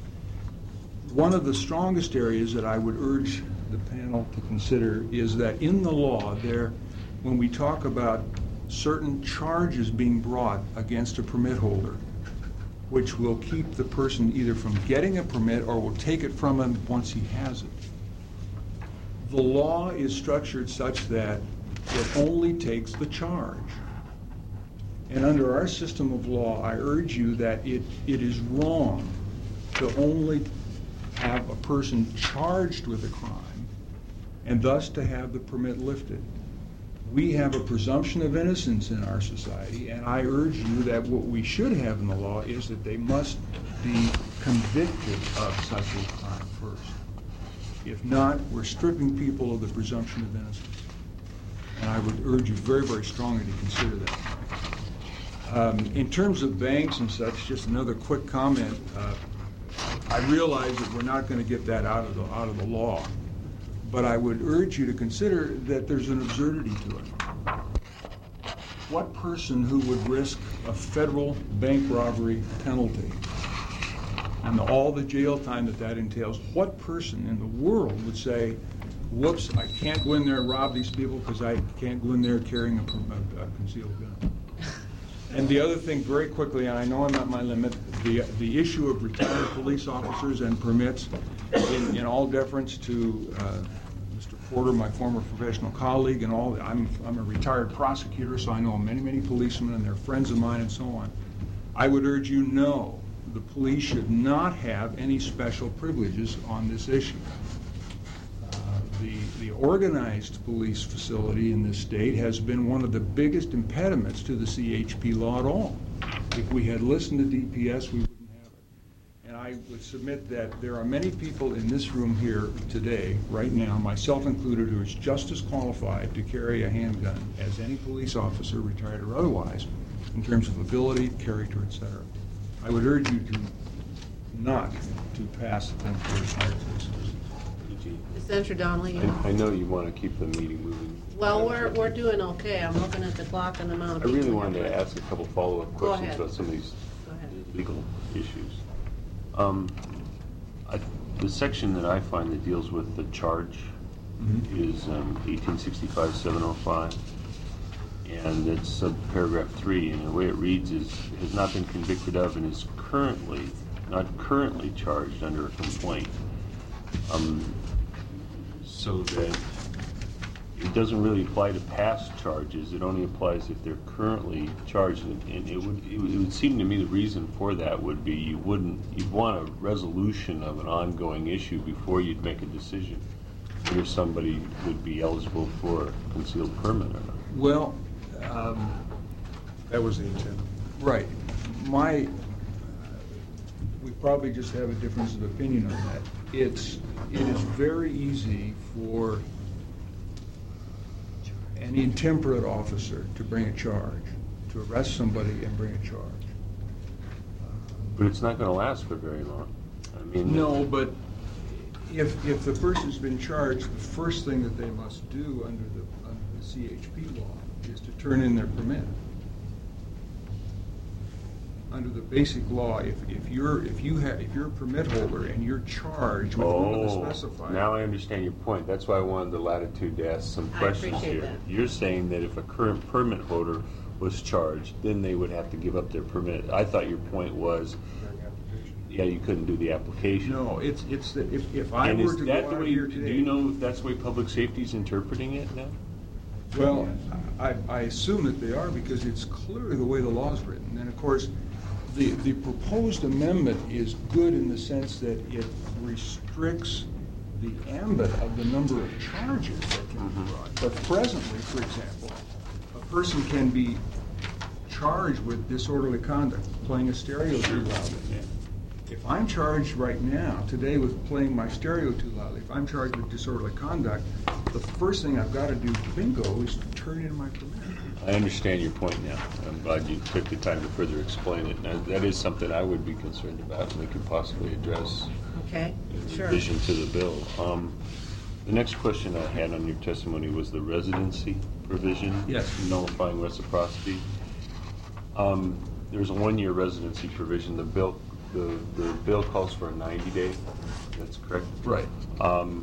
One of the strongest areas that I would urge the panel to consider is that in the law there, when we talk about certain charges being brought against a permit holder, which will keep the person either from getting a permit or will take it from him once he has it. The law is structured such that it only takes the charge. And under our system of law, I urge you that it, it is wrong to only have a person charged with a crime and thus to have the permit lifted. We have a presumption of innocence in our society, and I urge you that what we should have in the law is that they must be convicted of such a crime first. If not, we're stripping people of the presumption of innocence. And I would urge you very, very strongly to consider that. Um, in terms of banks and such, just another quick comment. Uh, I realize that we're not going to get that out of the out of the law, but I would urge you to consider that there's an absurdity to it. What person who would risk a federal bank robbery penalty and all the jail time that that entails, what person in the world would say, whoops, I can't go in there and rob these people because I can't go in there carrying a, a, a concealed gun? And the other thing, very quickly, and I know I'm at my limit, the the issue of retired police officers and permits, in, in all deference to uh, Mister Porter, my former professional colleague, and all. I'm I'm a retired prosecutor, so I know many many policemen, and they're friends of mine, and so on. I would urge you, no, the police should not have any special privileges on this issue. The, the organized police facility in this state has been one of the biggest impediments to the C H P law at all. If we had listened to D P S, we wouldn't have it. And I would submit that there are many people in this room here today, right now, myself included, who is just as qualified to carry a handgun as any police officer, retired or otherwise, in terms of ability, character, et cetera. I would urge you to not to pass them for retired police officers. Senator Donnelly. I, I know you want to keep the meeting moving. Well, we're, we're doing okay. I'm looking at the clock and the amount of I really people wanted here. to ask a couple follow-up Go questions ahead. about some of these Go ahead. legal issues. Um, I, the section that I find that deals with the charge Mm-hmm. is um, eighteen sixty-five seven oh five, and it's uh, paragraph three, and the way it reads is, has not been convicted of and is currently, not currently charged under a complaint. Um, so that it doesn't really apply to past charges. It only applies if they're currently charged. And it would it would seem to me the reason for that would be you wouldn't you'd want a resolution of an ongoing issue before you'd make a decision whether somebody would be eligible for a concealed permit or not. Well, um, That was the intent. Right. My, we probably just have a difference of opinion on that. It's, it is very easy for an intemperate officer to bring a charge, to arrest somebody and bring a charge. But it's not going to last for very long. I mean, no, but if if the person's been charged, the first thing that they must do under the under the C H P law is to turn in their permit. Under the basic law, if if you're if you have if you're a permit holder and you're charged with one of the Oh, specified. now I understand your point. That's why I wanted the latitude to ask some I questions appreciate here. that. You're saying that if a current permit holder was charged, then they would have to give up their permit. I thought your point was, yeah, you couldn't do the application. No, it's it's that if if I And were is to that go the out way here you, today. do you know if that's the way public safety's interpreting it now? Well, I, I assume that they are because it's clearly the way the law is written. And of course, the, the proposed amendment is good in the sense that it restricts the ambit of the number of charges that can be brought. But presently, for example, a person can be charged with disorderly conduct, playing a stereo too loudly. If I'm charged right now, today, with playing my stereo too loudly, if I'm charged with disorderly conduct, the first thing I've got to do, bingo, is to turn in my permit. I understand your point now. I'm glad you took the time to further explain it. Now, that is something I would be concerned about, and we could possibly address Okay, in sure. revision to the bill. Um, the next question I had on your testimony was the residency provision. Yes. Nullifying reciprocity. Um, there's a one-year residency provision. The bill, the, the bill calls for a ninety-day. That's correct? Right. Um,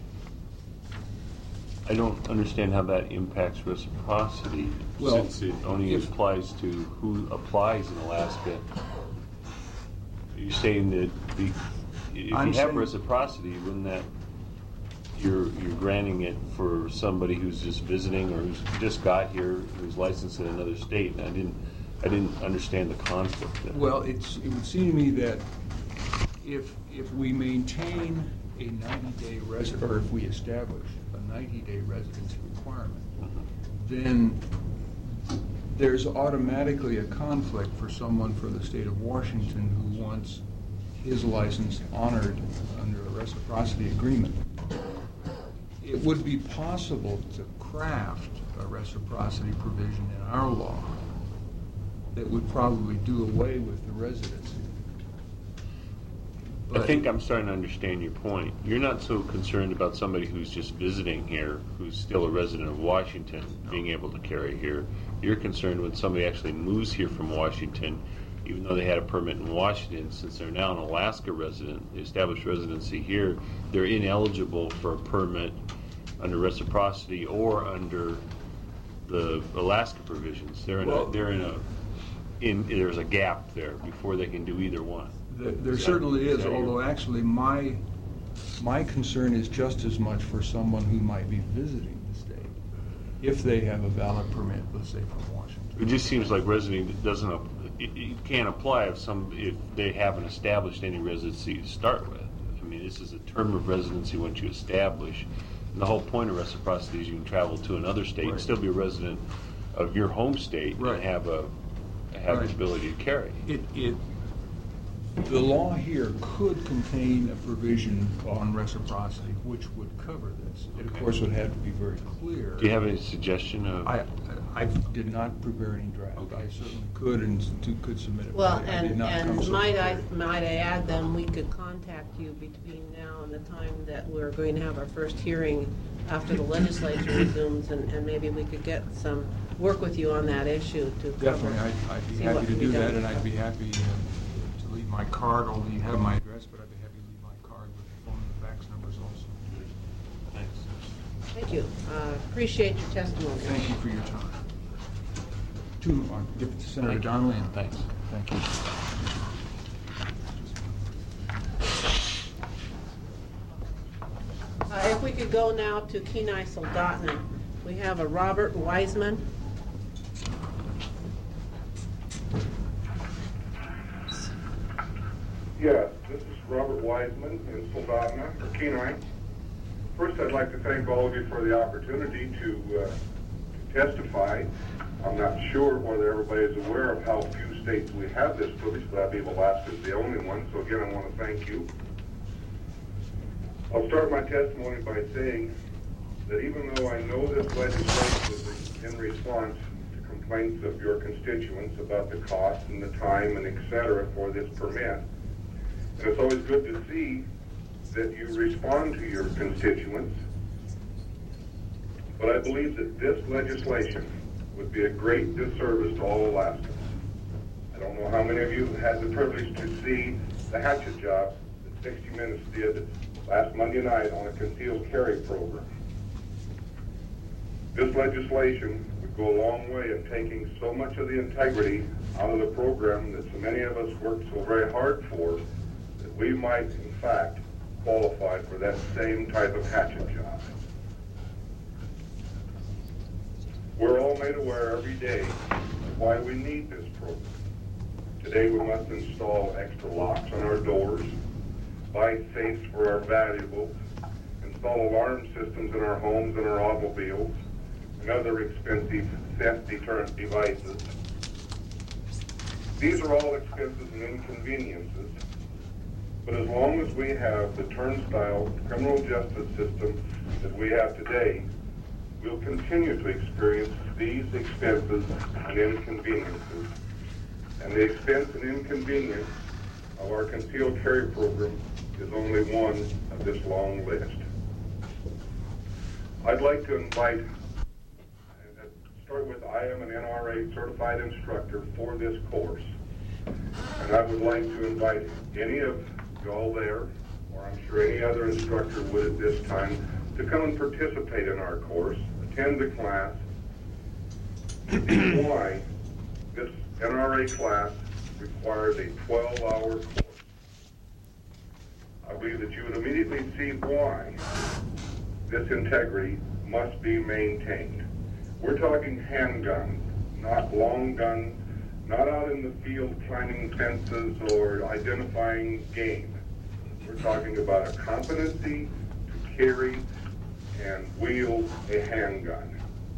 I don't understand how that impacts reciprocity, Well, since it only if- applies to who applies in Alaska. Are you saying that the, if I'm you have saying- reciprocity, wouldn't that, you're, you're granting it for somebody who's just visiting or who's just got here, who's licensed in another state? And I didn't, I didn't understand the conflict there. Well, it's, it would seem to me that if, if we maintain a ninety-day resi, or if we establish a ninety-day residency requirement, then there's automatically a conflict for someone for the state of Washington who wants his license honored under a reciprocity agreement. It would be possible to craft a reciprocity provision in our law that would probably do away with the residency. I think I'm starting to understand your point. You're not so concerned about somebody who's just visiting here, who's still a resident of Washington, being able to carry here. You're concerned when somebody actually moves here from Washington, even though they had a permit in Washington, since they're now an Alaska resident, they established residency here, they're ineligible for a permit under reciprocity or under the Alaska provisions. They're in Well- a, they're in a, in, there's a gap there before they can do either one. There there Is that- certainly is is, that your- although actually my, my concern is just as much for someone who might be visiting the state, if they have a valid permit, let's say from Washington. It just seems like residency doesn't, ap- it, it can't apply if some, if they haven't established any residency to start with. I mean, this is a term of residency once you establish. And the whole point of reciprocity is you can travel to another state and Right. still be a resident of your home state Right. and have a, have the Right. ability to carry. It, it, the law here could contain a provision on reciprocity which would cover this. It of course would have to be very clear. Do you have any suggestion of? I, I did not prepare any draft. I certainly could and s- to- could submit it. Well, but I- I did and, not come and so might I, prepared. might I add then, we could contact you between now and the time that we're going to have our first hearing after the legislature resumes, and, and maybe we could get some, work with you on that issue to cover. Definitely, I'd, I'd be see what happy to can be do that, done. and I'd be happy uh, to leave my card, although you have my address, but I'd be happy to leave my card with the phone and the fax numbers also. Thanks. Thank you. Uh, Appreciate your testimony. Thank you for your time. To, uh, give it to Senator Donnelly, and thanks. Thank you. Uh, If we could go now to Kenai Soldotna, we have a Robert Wiseman. Yes, this is Robert Wiseman in Soldotna, or Kenai. First, I'd like to thank all of you for the opportunity to, uh, to testify. I'm not sure whether everybody is aware of how few states we have this privilege, but I believe Alaska is the only one. So again, I want to thank you. I'll start my testimony by saying that even though I know this legislation is in response to complaints of your constituents about the cost and the time and et cetera for this permit, and it's always good to see that you respond to your constituents, but I believe that this legislation would be a great disservice to all Alaskans. I don't know how many of you had the privilege to see the hatchet job that sixty minutes did last Monday night on a concealed carry program. This legislation would go a long way in taking so much of the integrity out of the program that so many of us worked so very hard for, that we might, in fact, qualify for that same type of hatchet job. We're all made aware every day of why we need this program. Today we must install extra locks on our doors, buy safes for our valuables, install alarm systems in our homes and our automobiles, and other expensive theft deterrent devices. These are all expenses and inconveniences, but as long as we have the turnstile criminal justice system that we have today, we'll continue to experience these expenses and inconveniences. And the expense and inconvenience of our concealed carry program is only one of this long list. I'd like to invite, start with, I am an N R A certified instructor for this course. And I would like to invite any of y'all there, or I'm sure any other instructor would at this time, to come and participate in our course, attend the class, and why this N R A class requires a twelve hour course. I believe that you would immediately see why this integrity must be maintained. We're talking handguns, not long guns, not out in the field climbing fences or identifying game. We're talking about a competency to carry and wield a handgun.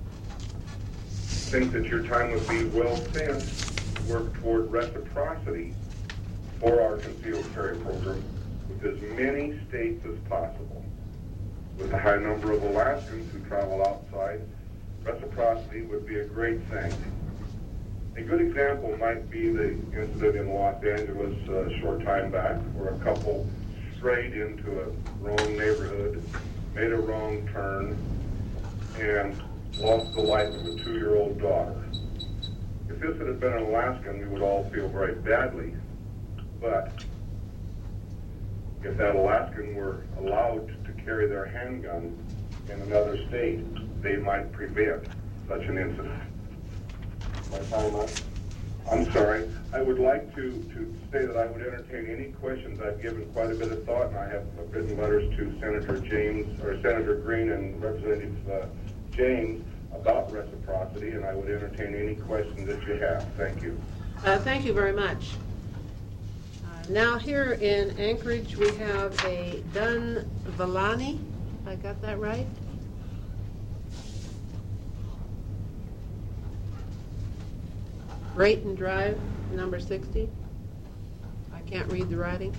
I think that your time would be well spent to work toward reciprocity for our concealed carry program with as many states as possible. With a high number of Alaskans who travel outside, reciprocity would be a great thing. A good example might be the incident in Los Angeles uh, a short time back where a couple strayed into a wrong neighborhood, made a wrong turn, and lost the life of a two-year-old daughter. If this had been an Alaskan, we would all feel very badly, but if that Alaskan were allowed to carry their handgun in another state, they might prevent such an incident. My time up? I'm sorry. I would like to, to say that I would entertain any questions. I've given quite a bit of thought, and I have written letters to Senator James, or Senator Green and Representative uh, James about reciprocity, and I would entertain any questions that you have. Thank you. Uh, thank you very much. Uh, now here in Anchorage we have a Dun Villani. I got that right? Brayton Drive, number sixty. I can't read the writing.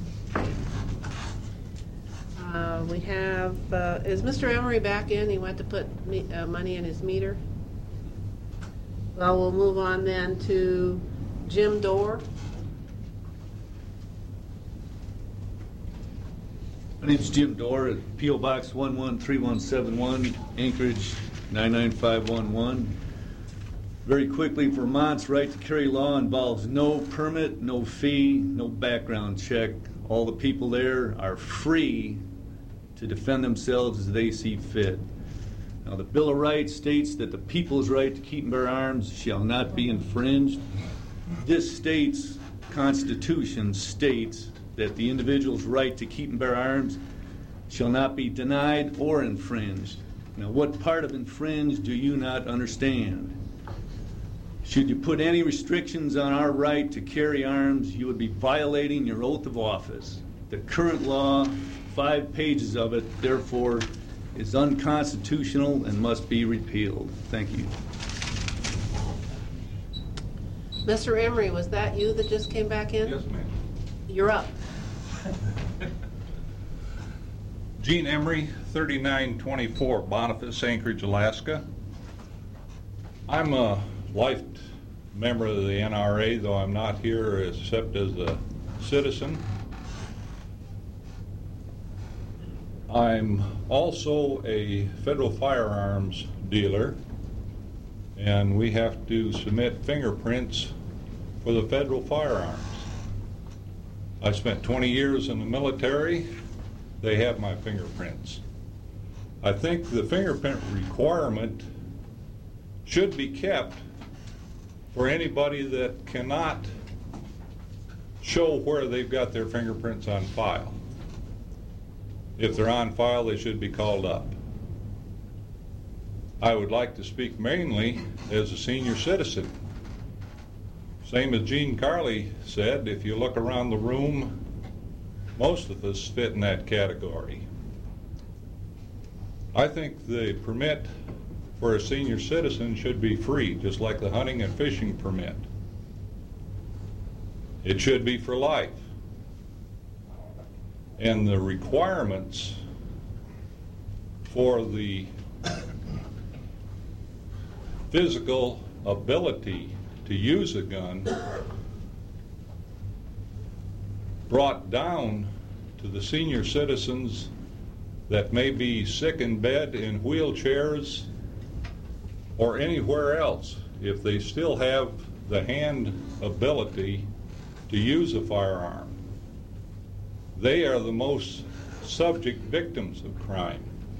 Uh, we have, uh, is Mister Emery back in? He went to put me, uh, money in his meter. Well, we'll move on then to Jim Dorr. My name's Jim Dorr at P O Box one one three one seven one, Anchorage nine nine five one one. Very quickly, Vermont's right to carry law involves no permit, no fee, no background check. All the people there are free to defend themselves as they see fit. Now, the Bill of Rights states that the people's right to keep and bear arms shall not be infringed. This state's Constitution states that the individual's right to keep and bear arms shall not be denied or infringed. Now, what part of infringed do you not understand? Should you put any restrictions on our right to carry arms, you would be violating your oath of office. The current law, five pages of it, therefore, is unconstitutional and must be repealed. Thank you. Mister Emery, was that you that just came back in? Yes, ma'am. You're up. Gene Emery, thirty-nine twenty-four Boniface, Anchorage, Alaska. I'm a life member of the N R A, though I'm not here except as a citizen. I'm also a federal firearms dealer, and we have to submit fingerprints for the federal firearms. I spent twenty years in the military. They have my fingerprints. I think the fingerprint requirement should be kept for anybody that cannot show where they've got their fingerprints on file. If they're on file, they should be called up. I would like to speak mainly as a senior citizen. Same as Gene Carley said, if you look around the room, most of us fit in that category. I think the permit for a senior citizen should be free, just like the hunting and fishing permit. It should be for life. And the requirements for the physical ability to use a gun brought down to the senior citizens that may be sick in bed, in wheelchairs, or anywhere else. If they still have the hand ability to use a firearm, they are the most subject victims of crime.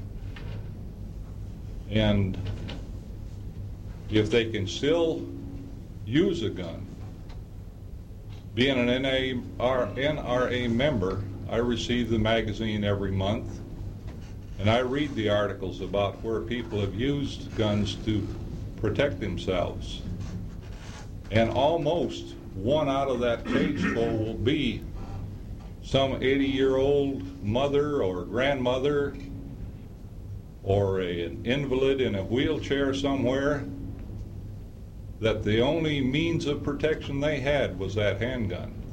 And if they can still use a gun, being an N R A member, I receive the magazine every month, and I read the articles about where people have used guns to protect themselves. And almost one out of that page full will be some eighty-year-old mother or grandmother or a, an invalid in a wheelchair somewhere that the only means of protection they had was that handgun.